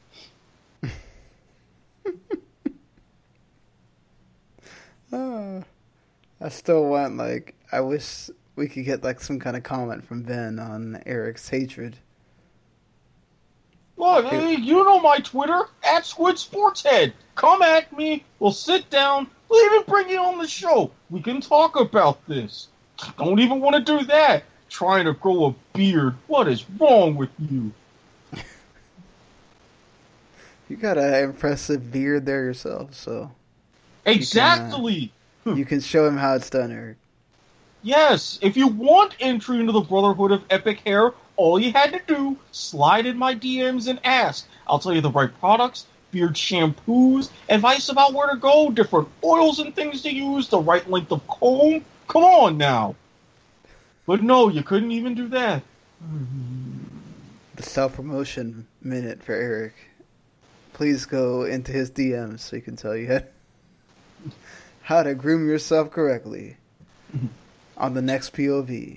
uh, I still want, like, I wish we could get, like, some kind of comment from Ben on Eric's hatred. Look, hey, you know my Twitter, at Squid Sportshead. Come at me, we'll sit down, we'll even bring you on the show. We can talk about this. Don't even want to do that. Trying to grow a beard. What is wrong with you? You got an impressive beard there yourself, so... Exactly! You can, uh, you can show him how it's done, Eric. Yes, if you want entry into the Brotherhood of Epic Hair, all you had to do, slide in my D Ms and ask. I'll tell you the right products, beard shampoos, advice about where to go, different oils and things to use, the right length of comb. Come on now. But no, you couldn't even do that. The self-promotion minute for Eric. Please go into his D Ms so he can tell you how, how to groom yourself correctly on the next P O V.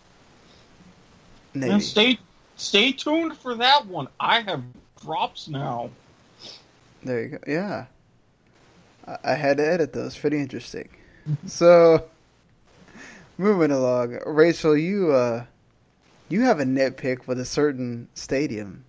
And stay, stay tuned for that one. I have drops now. There you go. Yeah. I, I had to edit those. Pretty interesting. So, moving along. Rachel, you, uh, you have a nitpick with a certain stadium.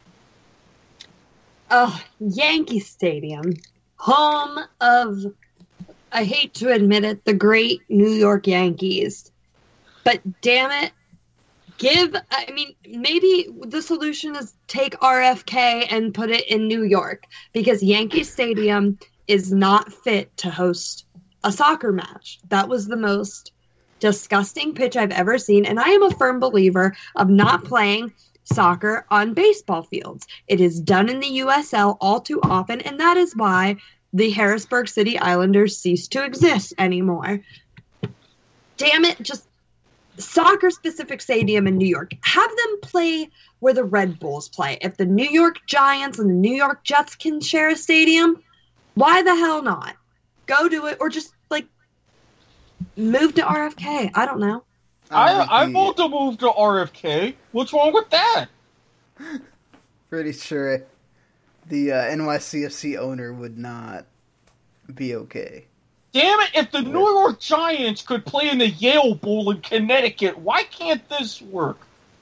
Oh, Yankee Stadium. Home of, I hate to admit it, the great New York Yankees. But damn it, give, I mean, maybe the solution is take R F K and put it in New York, because Yankee Stadium is not fit to host a soccer match. That was the most disgusting pitch I've ever seen, and I am a firm believer of not playing soccer on baseball fields. It is done in the U S L all too often, and that is why the Harrisburg City Islanders cease to exist anymore. Damn it, just soccer-specific stadium in New York. Have them play where the Red Bulls play. If the New York Giants and the New York Jets can share a stadium, why the hell not? Go do it, or just, like, move to R F K. I don't know. I, I vote to move to R F K. What's wrong with that? Pretty sure the uh, N Y C F C owner would not be okay. Damn it, if the New York Giants could play in the Yale Bowl in Connecticut, why can't this work?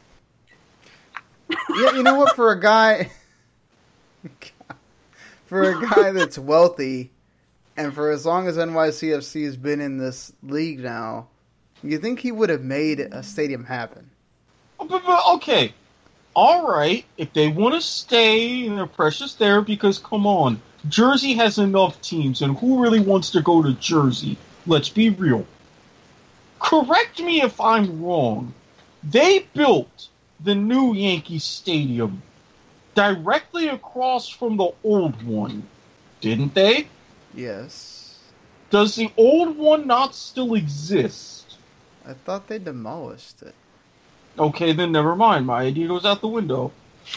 Yeah, you know what? For a guy, for a guy that's wealthy, and for as long as N Y C F C has been in this league now, you think he would have made a stadium happen? But, but, okay, all right. If they want to stay in their precious there, because come on, Jersey has enough teams, and who really wants to go to Jersey? Let's be real. Correct me if I'm wrong. They built the new Yankee Stadium directly across from the old one, didn't they? Yes. Does the old one not still exist? I thought they demolished it. Okay, then never mind. My idea goes out the window.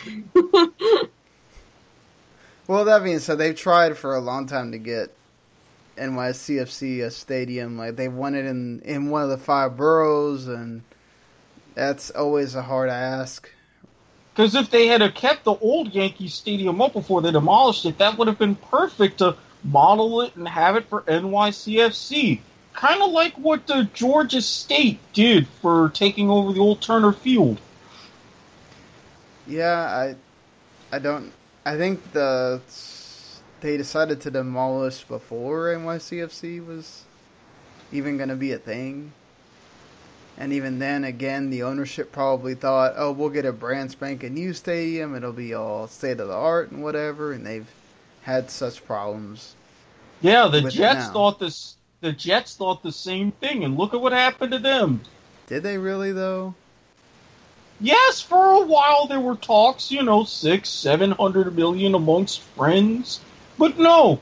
Well, that being said, they've tried for a long time to get N Y C F C a stadium. Like, they won it in, in one of the five boroughs, and that's always a hard ask. Because if they had kept the old Yankee Stadium up before they demolished it, that would have been perfect to model it and have it for N Y C F C. Kind of like what the Georgia State did for taking over the old Turner Field. Yeah, I, I don't. I think the they decided to demolish before N Y C F C was even going to be a thing. And even then, again, the ownership probably thought, oh, we'll get a brand spanking new stadium. It'll be all state-of-the-art and whatever. And they've had such problems. Yeah, the Jets thought this. The Jets thought the same thing, and look at what happened to them. Did they really, though? Yes, for a while there were talks, you know, six, seven hundred million amongst friends. But no.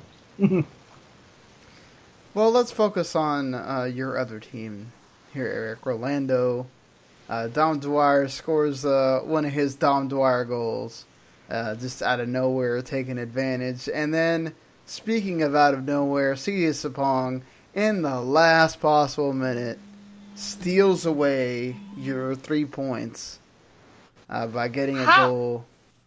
Well, let's focus on uh, your other team here, Eric. Orlando. Uh, Dom Dwyer scores uh, one of his Dom Dwyer goals, uh, just out of nowhere, taking advantage. And then, speaking of out of nowhere, Siya Sapong, in the last possible minute, steals away your three points uh, by getting a How? goal.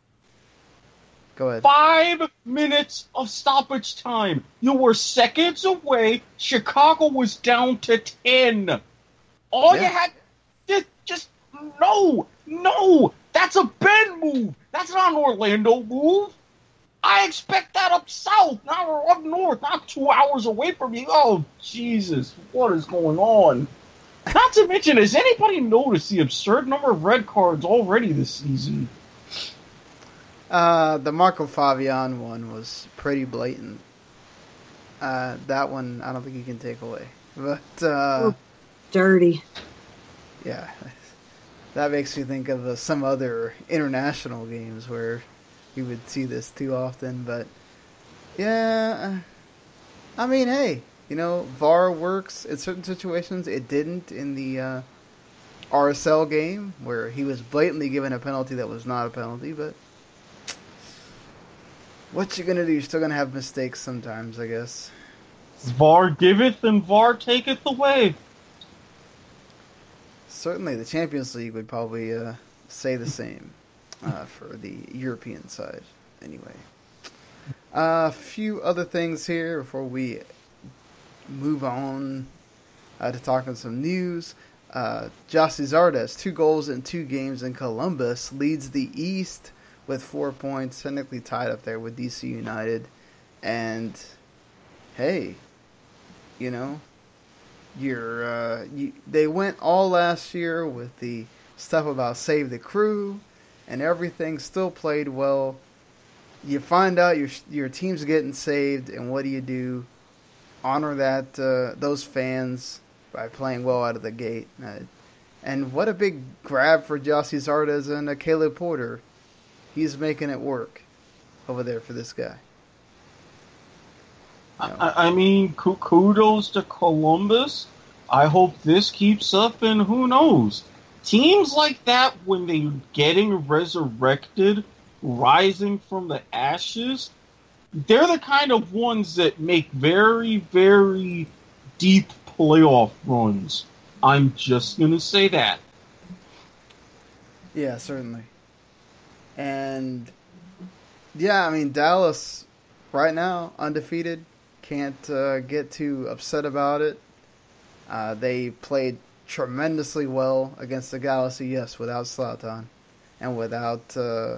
Go ahead. Five minutes of stoppage time. You were seconds away. Chicago was down to ten. All Yeah. you had to just no, no. That's a Ben move. That's not an Orlando move. I expect that up south, not up north, not two hours away from you. Oh, Jesus, what is going on? Not to mention, has anybody noticed the absurd number of red cards already this season? Uh, the Marco Fabian one was pretty blatant. Uh, that one, I don't think you can take away. But, uh... Dirty. Yeah. That makes me think of uh, some other international games where you would see this too often. But, yeah... I mean, hey, you know, V A R works in certain situations. It didn't in the uh, R S L game, where he was blatantly given a penalty that was not a penalty, but... What you gonna do? You're still gonna have mistakes sometimes, I guess. V A R giveth and V A R taketh away. Certainly, the Champions League would probably uh, say the same uh, for the European side. Anyway, a uh, few other things here before we move on uh, to talking some news. Uh, Gyasi Zardes, two goals in two games in Columbus, leads the East with four points, technically tied up there with D C United. And, hey, you know, you're, uh, you, they went all last year with the stuff about Save the Crew, and everything still played well. You find out your your team's getting saved, and what do you do? Honor that uh, those fans by playing well out of the gate. Uh, and what a big grab for Gyasi Zardes and uh, Caleb Porter. He's making it work over there for this guy. You know. I, I mean, kudos to Columbus. I hope this keeps up, and who knows? Teams like that, when they're getting resurrected, rising from the ashes, they're the kind of ones that make very, very deep playoff runs. I'm just going to say that. Yeah, certainly. And, yeah, I mean, Dallas, right now, undefeated, can't uh, get too upset about it. Uh, they played tremendously well against the Galaxy, yes, without Zlatan and without uh,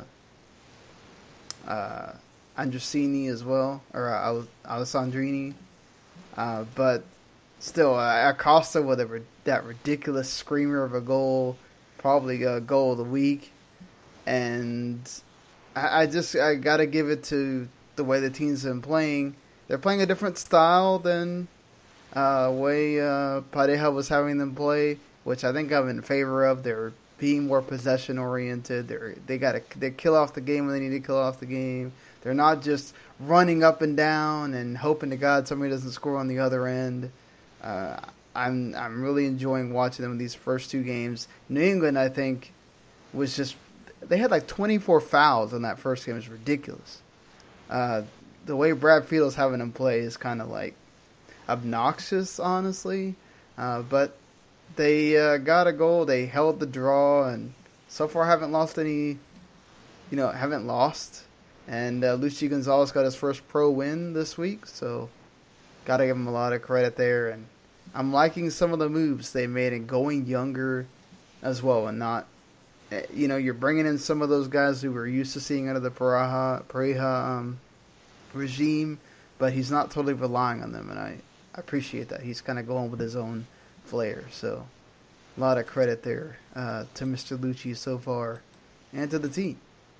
uh, Androsini as well, or uh, Alessandrini. Uh, but still, uh, Acosta with a, that ridiculous screamer of a goal, probably a goal of the week. And I, I just I gotta give it to the way the team's been playing. They're playing a different style than uh, way uh, Pareja was having them play, which I think I'm in favor of. They're being more possession oriented. They they got to they kill off the game when they need to kill off the game. They're not just running up and down and hoping to God somebody doesn't score on the other end. Uh, I'm I'm really enjoying watching them in these first two games. New England, I think, was just they had like twenty-four fouls in that first game. It was ridiculous. Uh, the way Brad Field's having them play is kind of like obnoxious, honestly. Uh, but they uh, got a goal. They held the draw, and so far haven't lost any. You know, haven't lost. And uh, Luchi Gonzalez got his first pro win this week, so got to give him a lot of credit there. And I'm liking some of the moves they made and going younger as well, and not, you know, you're bringing in some of those guys who we're used to seeing under the Pareja, Pareja um, regime, but he's not totally relying on them, and I, I appreciate that. He's kind of going with his own flair, so a lot of credit there uh, to Mister Lucci so far and to the team.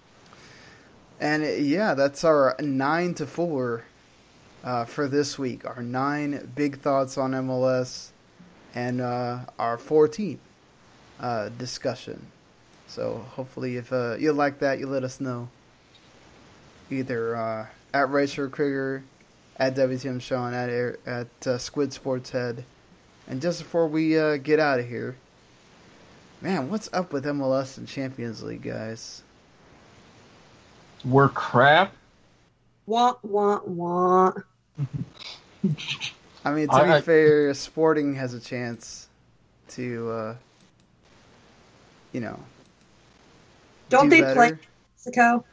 And yeah, that's our nine to four uh, for this week. Our nine big thoughts on M L S and uh, our four team uh, discussion. So hopefully, if uh, you like that, you let us know. Either uh, at Rachel Krieger, at W T M Sean, at at uh, Squid Sports Head. And just before we uh, get out of here, man, what's up with M L S and Champions League, guys? We're crap. Wah, wah, wah. I mean, to I, be I, fair, Sporting has a chance to, uh, you know, Don't do they better. play Mexico?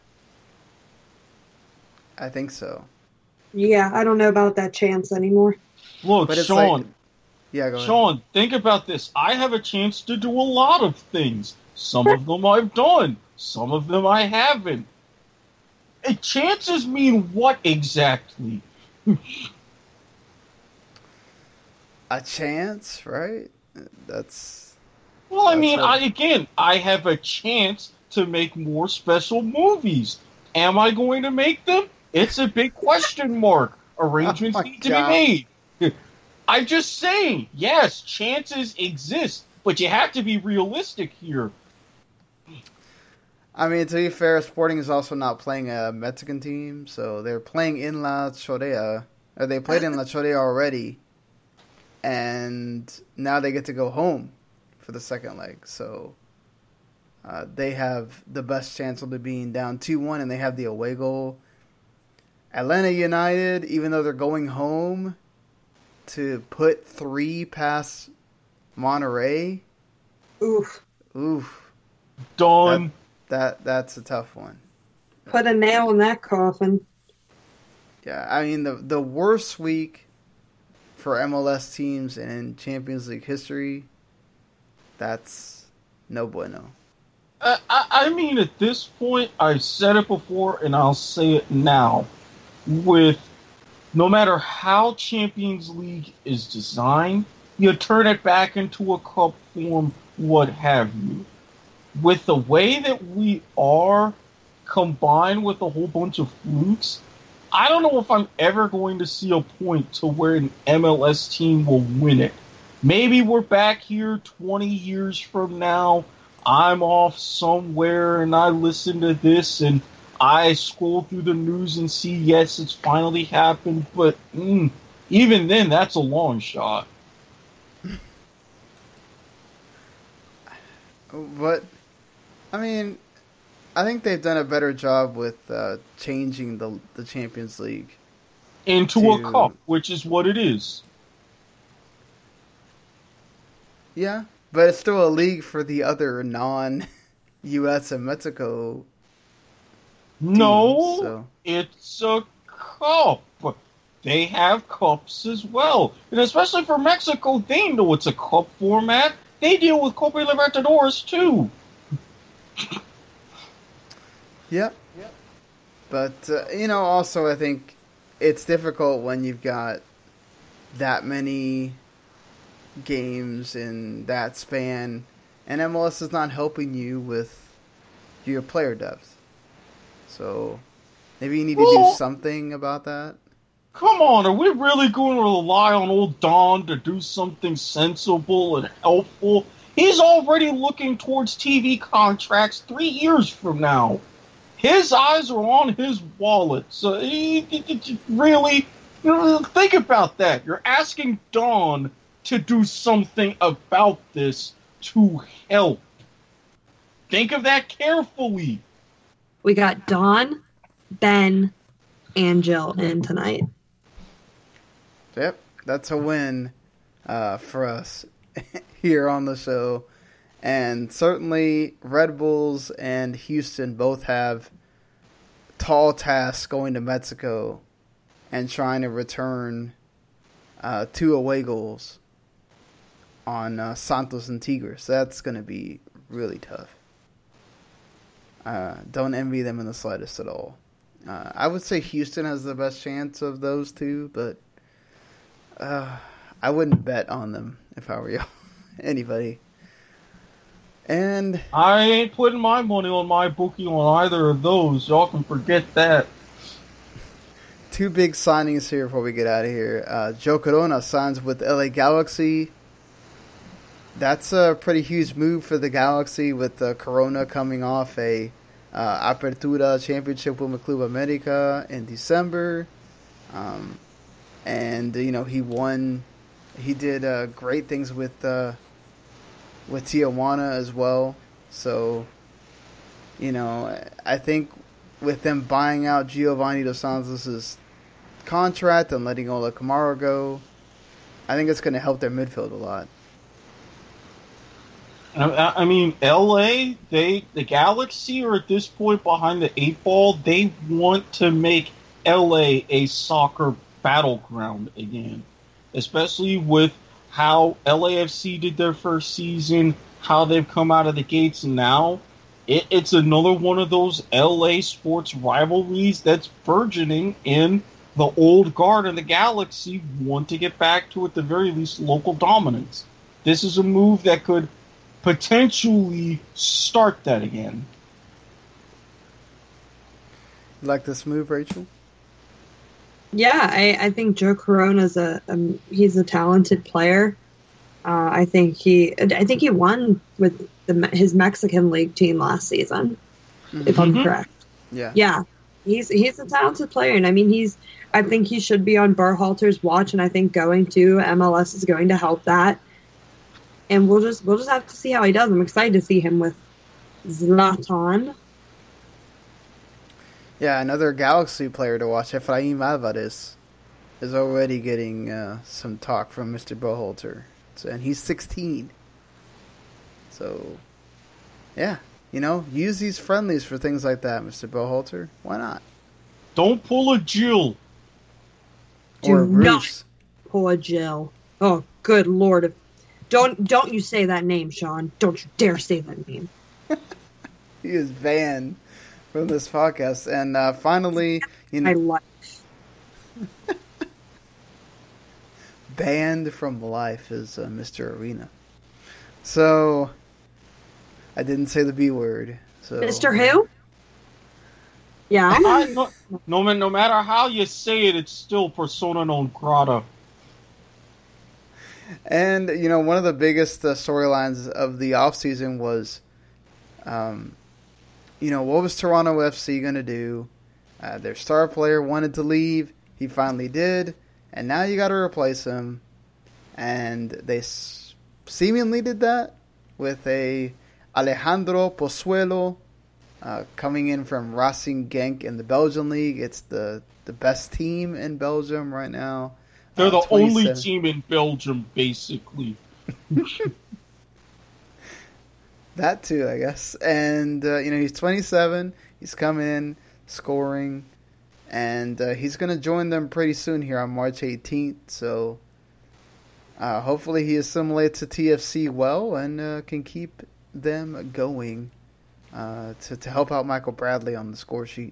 I think so. Yeah, I don't know about that chance anymore. Look, But it's Sean, like, yeah, go ahead. Sean, think about this. I have a chance to do a lot of things. Some of them I've done. Some of them I haven't. Uh, Chances mean what exactly? A chance, right? That's Well, I That's mean, what- I again, I have a chance to make more special movies. Am I going to make them? It's a big question mark. Arrangements Oh my need to God. be made. I'm just saying, yes, chances exist, but you have to be realistic here. I mean, to be fair, Sporting is also not playing a Mexican team, so they're playing in La Chorea. Or they played in La Chorea already, and now they get to go home for the second leg. So uh, they have the best chance of it being down two one, and they have the away goal. Atlanta United, even though they're going home, to put three past Monterrey, Oof. oof, Done. that that's a tough one. Put a nail in that coffin. Yeah, I mean, the the worst week for M L S teams in Champions League history, that's no bueno. I, I I mean, at this point, I've said it before, and I'll say it now. With no matter how Champions League is designed, you turn it back into a cup form, what have you. With the way that we are, combined with a whole bunch of flukes, I don't know if I'm ever going to see a point to where an M L S team will win it. Maybe we're back here twenty years from now. I'm off somewhere and I listen to this and I scroll through the news and see, yes, it's finally happened. But mm, even then, that's a long shot. But, I mean, I think they've done a better job with uh, changing the the Champions League. Into To- a cup, which is what it is. Yeah, but it's still a league for the other non-U S and Mexico. No, so- it's a cup. they have cups as well. And especially for Mexico, they know it's a cup format. They deal with Copa Libertadores too. Yep. Yep. But, uh, you know, also I think it's difficult when you've got that many games in that span, and M L S is not helping you with your player depth. So maybe you need to well, do something about that. Come on, are we really going to rely on old Don to do something sensible and helpful? He's already looking towards T V contracts three years from now. His eyes are on his wallet. So he, he, he really, think about that. You're asking Don to do something about this to help. Think of that carefully. We got Don, Ben, and Jill in tonight. Yep, that's a win uh, for us here on the show. And certainly Red Bulls and Houston both have tall tasks going to Mexico and trying to return uh, two away goals on uh, Santos and Tigres. That's going to be really tough. Uh, don't envy them in the slightest at all. Uh, I would say Houston has the best chance of those two, but uh, I wouldn't bet on them if I were you. Anybody. And I ain't putting my money on my bookie on either of those. Y'all can forget that. Two big signings here before we get out of here. Uh, Joe Corona signs with L A Galaxy. That's a pretty huge move for the Galaxy with uh, Corona coming off a uh, Apertura Championship with Club America in December. Um, and, you know, he won. He did uh, great things with uh, with Tijuana as well. So, you know, I think with them buying out Giovanni Dos Santos' contract and letting Ola Kamara go, I think it's going to help their midfield a lot. I, I mean, L A, they the Galaxy are at this point behind the eight ball. They want to make L A a soccer battleground again, especially with how L A F C did their first season, how they've come out of the gates now. It, it's another one of those L A sports rivalries that's burgeoning in the old guard, and the Galaxy want to get back to, at the very least, local dominance. This is a move that could potentially start that again. You like this move, Rachel? Yeah, I, I think Joe Corona's a um, he's a talented player. Uh, I think he I think he won with the, his Mexican League team last season, mm-hmm. if I'm correct. Yeah, yeah, he's he's a talented player, and I mean he's I think he should be on Berhalter's watch, and I think going to M L S is going to help that. And we'll just we'll just have to see how he does. I'm excited to see him with Zlatan. Yeah, another Galaxy player to watch, Efraim Alvarez, is already getting uh, some talk from Mister Berhalter. So, and he's sixteen. So, yeah, you know, use these friendlies for things like that, Mister Berhalter. Why not? Don't pull a Jill. Or Do Bruce. Not pull a Jill. Oh, good Lord. Don't don't you say that name, Sean. Don't you dare say that name. He is banned from this podcast. And uh, finally, you know, I life. banned from life is uh, Mister Arena. So, I didn't say the B word. So Mister Who? Yeah. I, no, no, no matter how you say it, it's still persona non grata. And, you know, one of the biggest uh, storylines of the offseason was, um, you know, what was Toronto F C going to do? Uh, their star player wanted to leave. He finally did. And now you got to replace him. And they s- seemingly did that with a Alejandro Pozuelo uh, coming in from Racing Genk in the Belgian league. It's the, the best team in Belgium right now. They're the uh, only team in Belgium, basically. That too, I guess. And, uh, you know, he's twenty-seven. He's coming in, scoring. And uh, he's going to join them pretty soon here on March eighteenth. So uh, hopefully he assimilates to T F C well and uh, can keep them going uh, to, to help out Michael Bradley on the score sheet.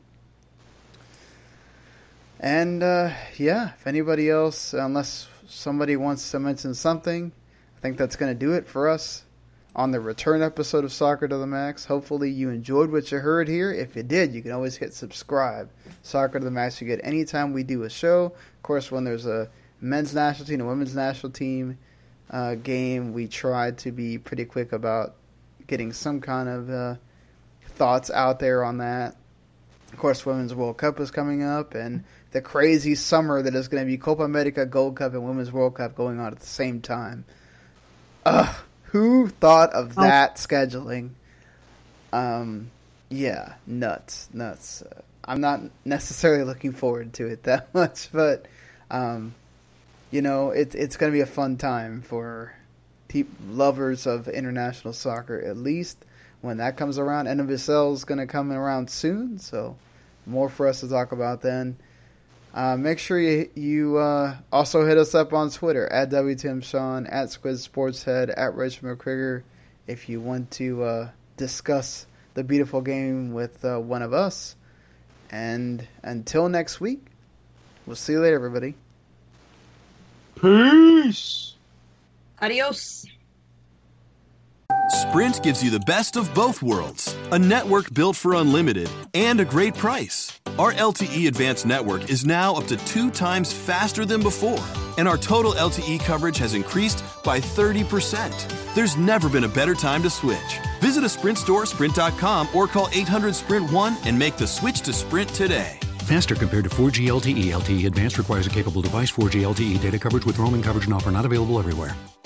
And uh, yeah, if anybody else, unless somebody wants to mention something, I think that's going to do it for us on the return episode of Soccer to the Max. Hopefully you enjoyed what you heard here. If you did, you can always hit subscribe. Soccer to the Max you get anytime we do a show. Of course, when there's a men's national team, a women's national team uh, game, we try to be pretty quick about getting some kind of uh, thoughts out there on that. Of course, Women's World Cup is coming up, and the crazy summer that is going to be Copa America, Gold Cup, and Women's World Cup going on at the same time. Ugh. Who thought of that oh. scheduling? Um, yeah, nuts, nuts. Uh, I'm not necessarily looking forward to it that much, but, um, you know, it, it's going to be a fun time for pe- lovers of international soccer, at least when that comes around. N W S L is going to come around soon, so more for us to talk about then. Uh, make sure you you uh, also hit us up on Twitter, at W T M Sean, at Squid Sports Head, at Richard McCrigger, if you want to uh, discuss the beautiful game with uh, one of us. And until next week, we'll see you later, everybody. Peace! Adios! Sprint gives you the best of both worlds. A network built for unlimited and a great price. Our L T E Advanced network is now up to two times faster than before. And our total L T E coverage has increased by thirty percent. There's never been a better time to switch. Visit a Sprint store, sprint dot com, or call eight hundred sprint one and make the switch to Sprint today. Faster compared to four G L T E. L T E Advanced requires a capable device. four G L T E data coverage with roaming coverage and offer not available everywhere.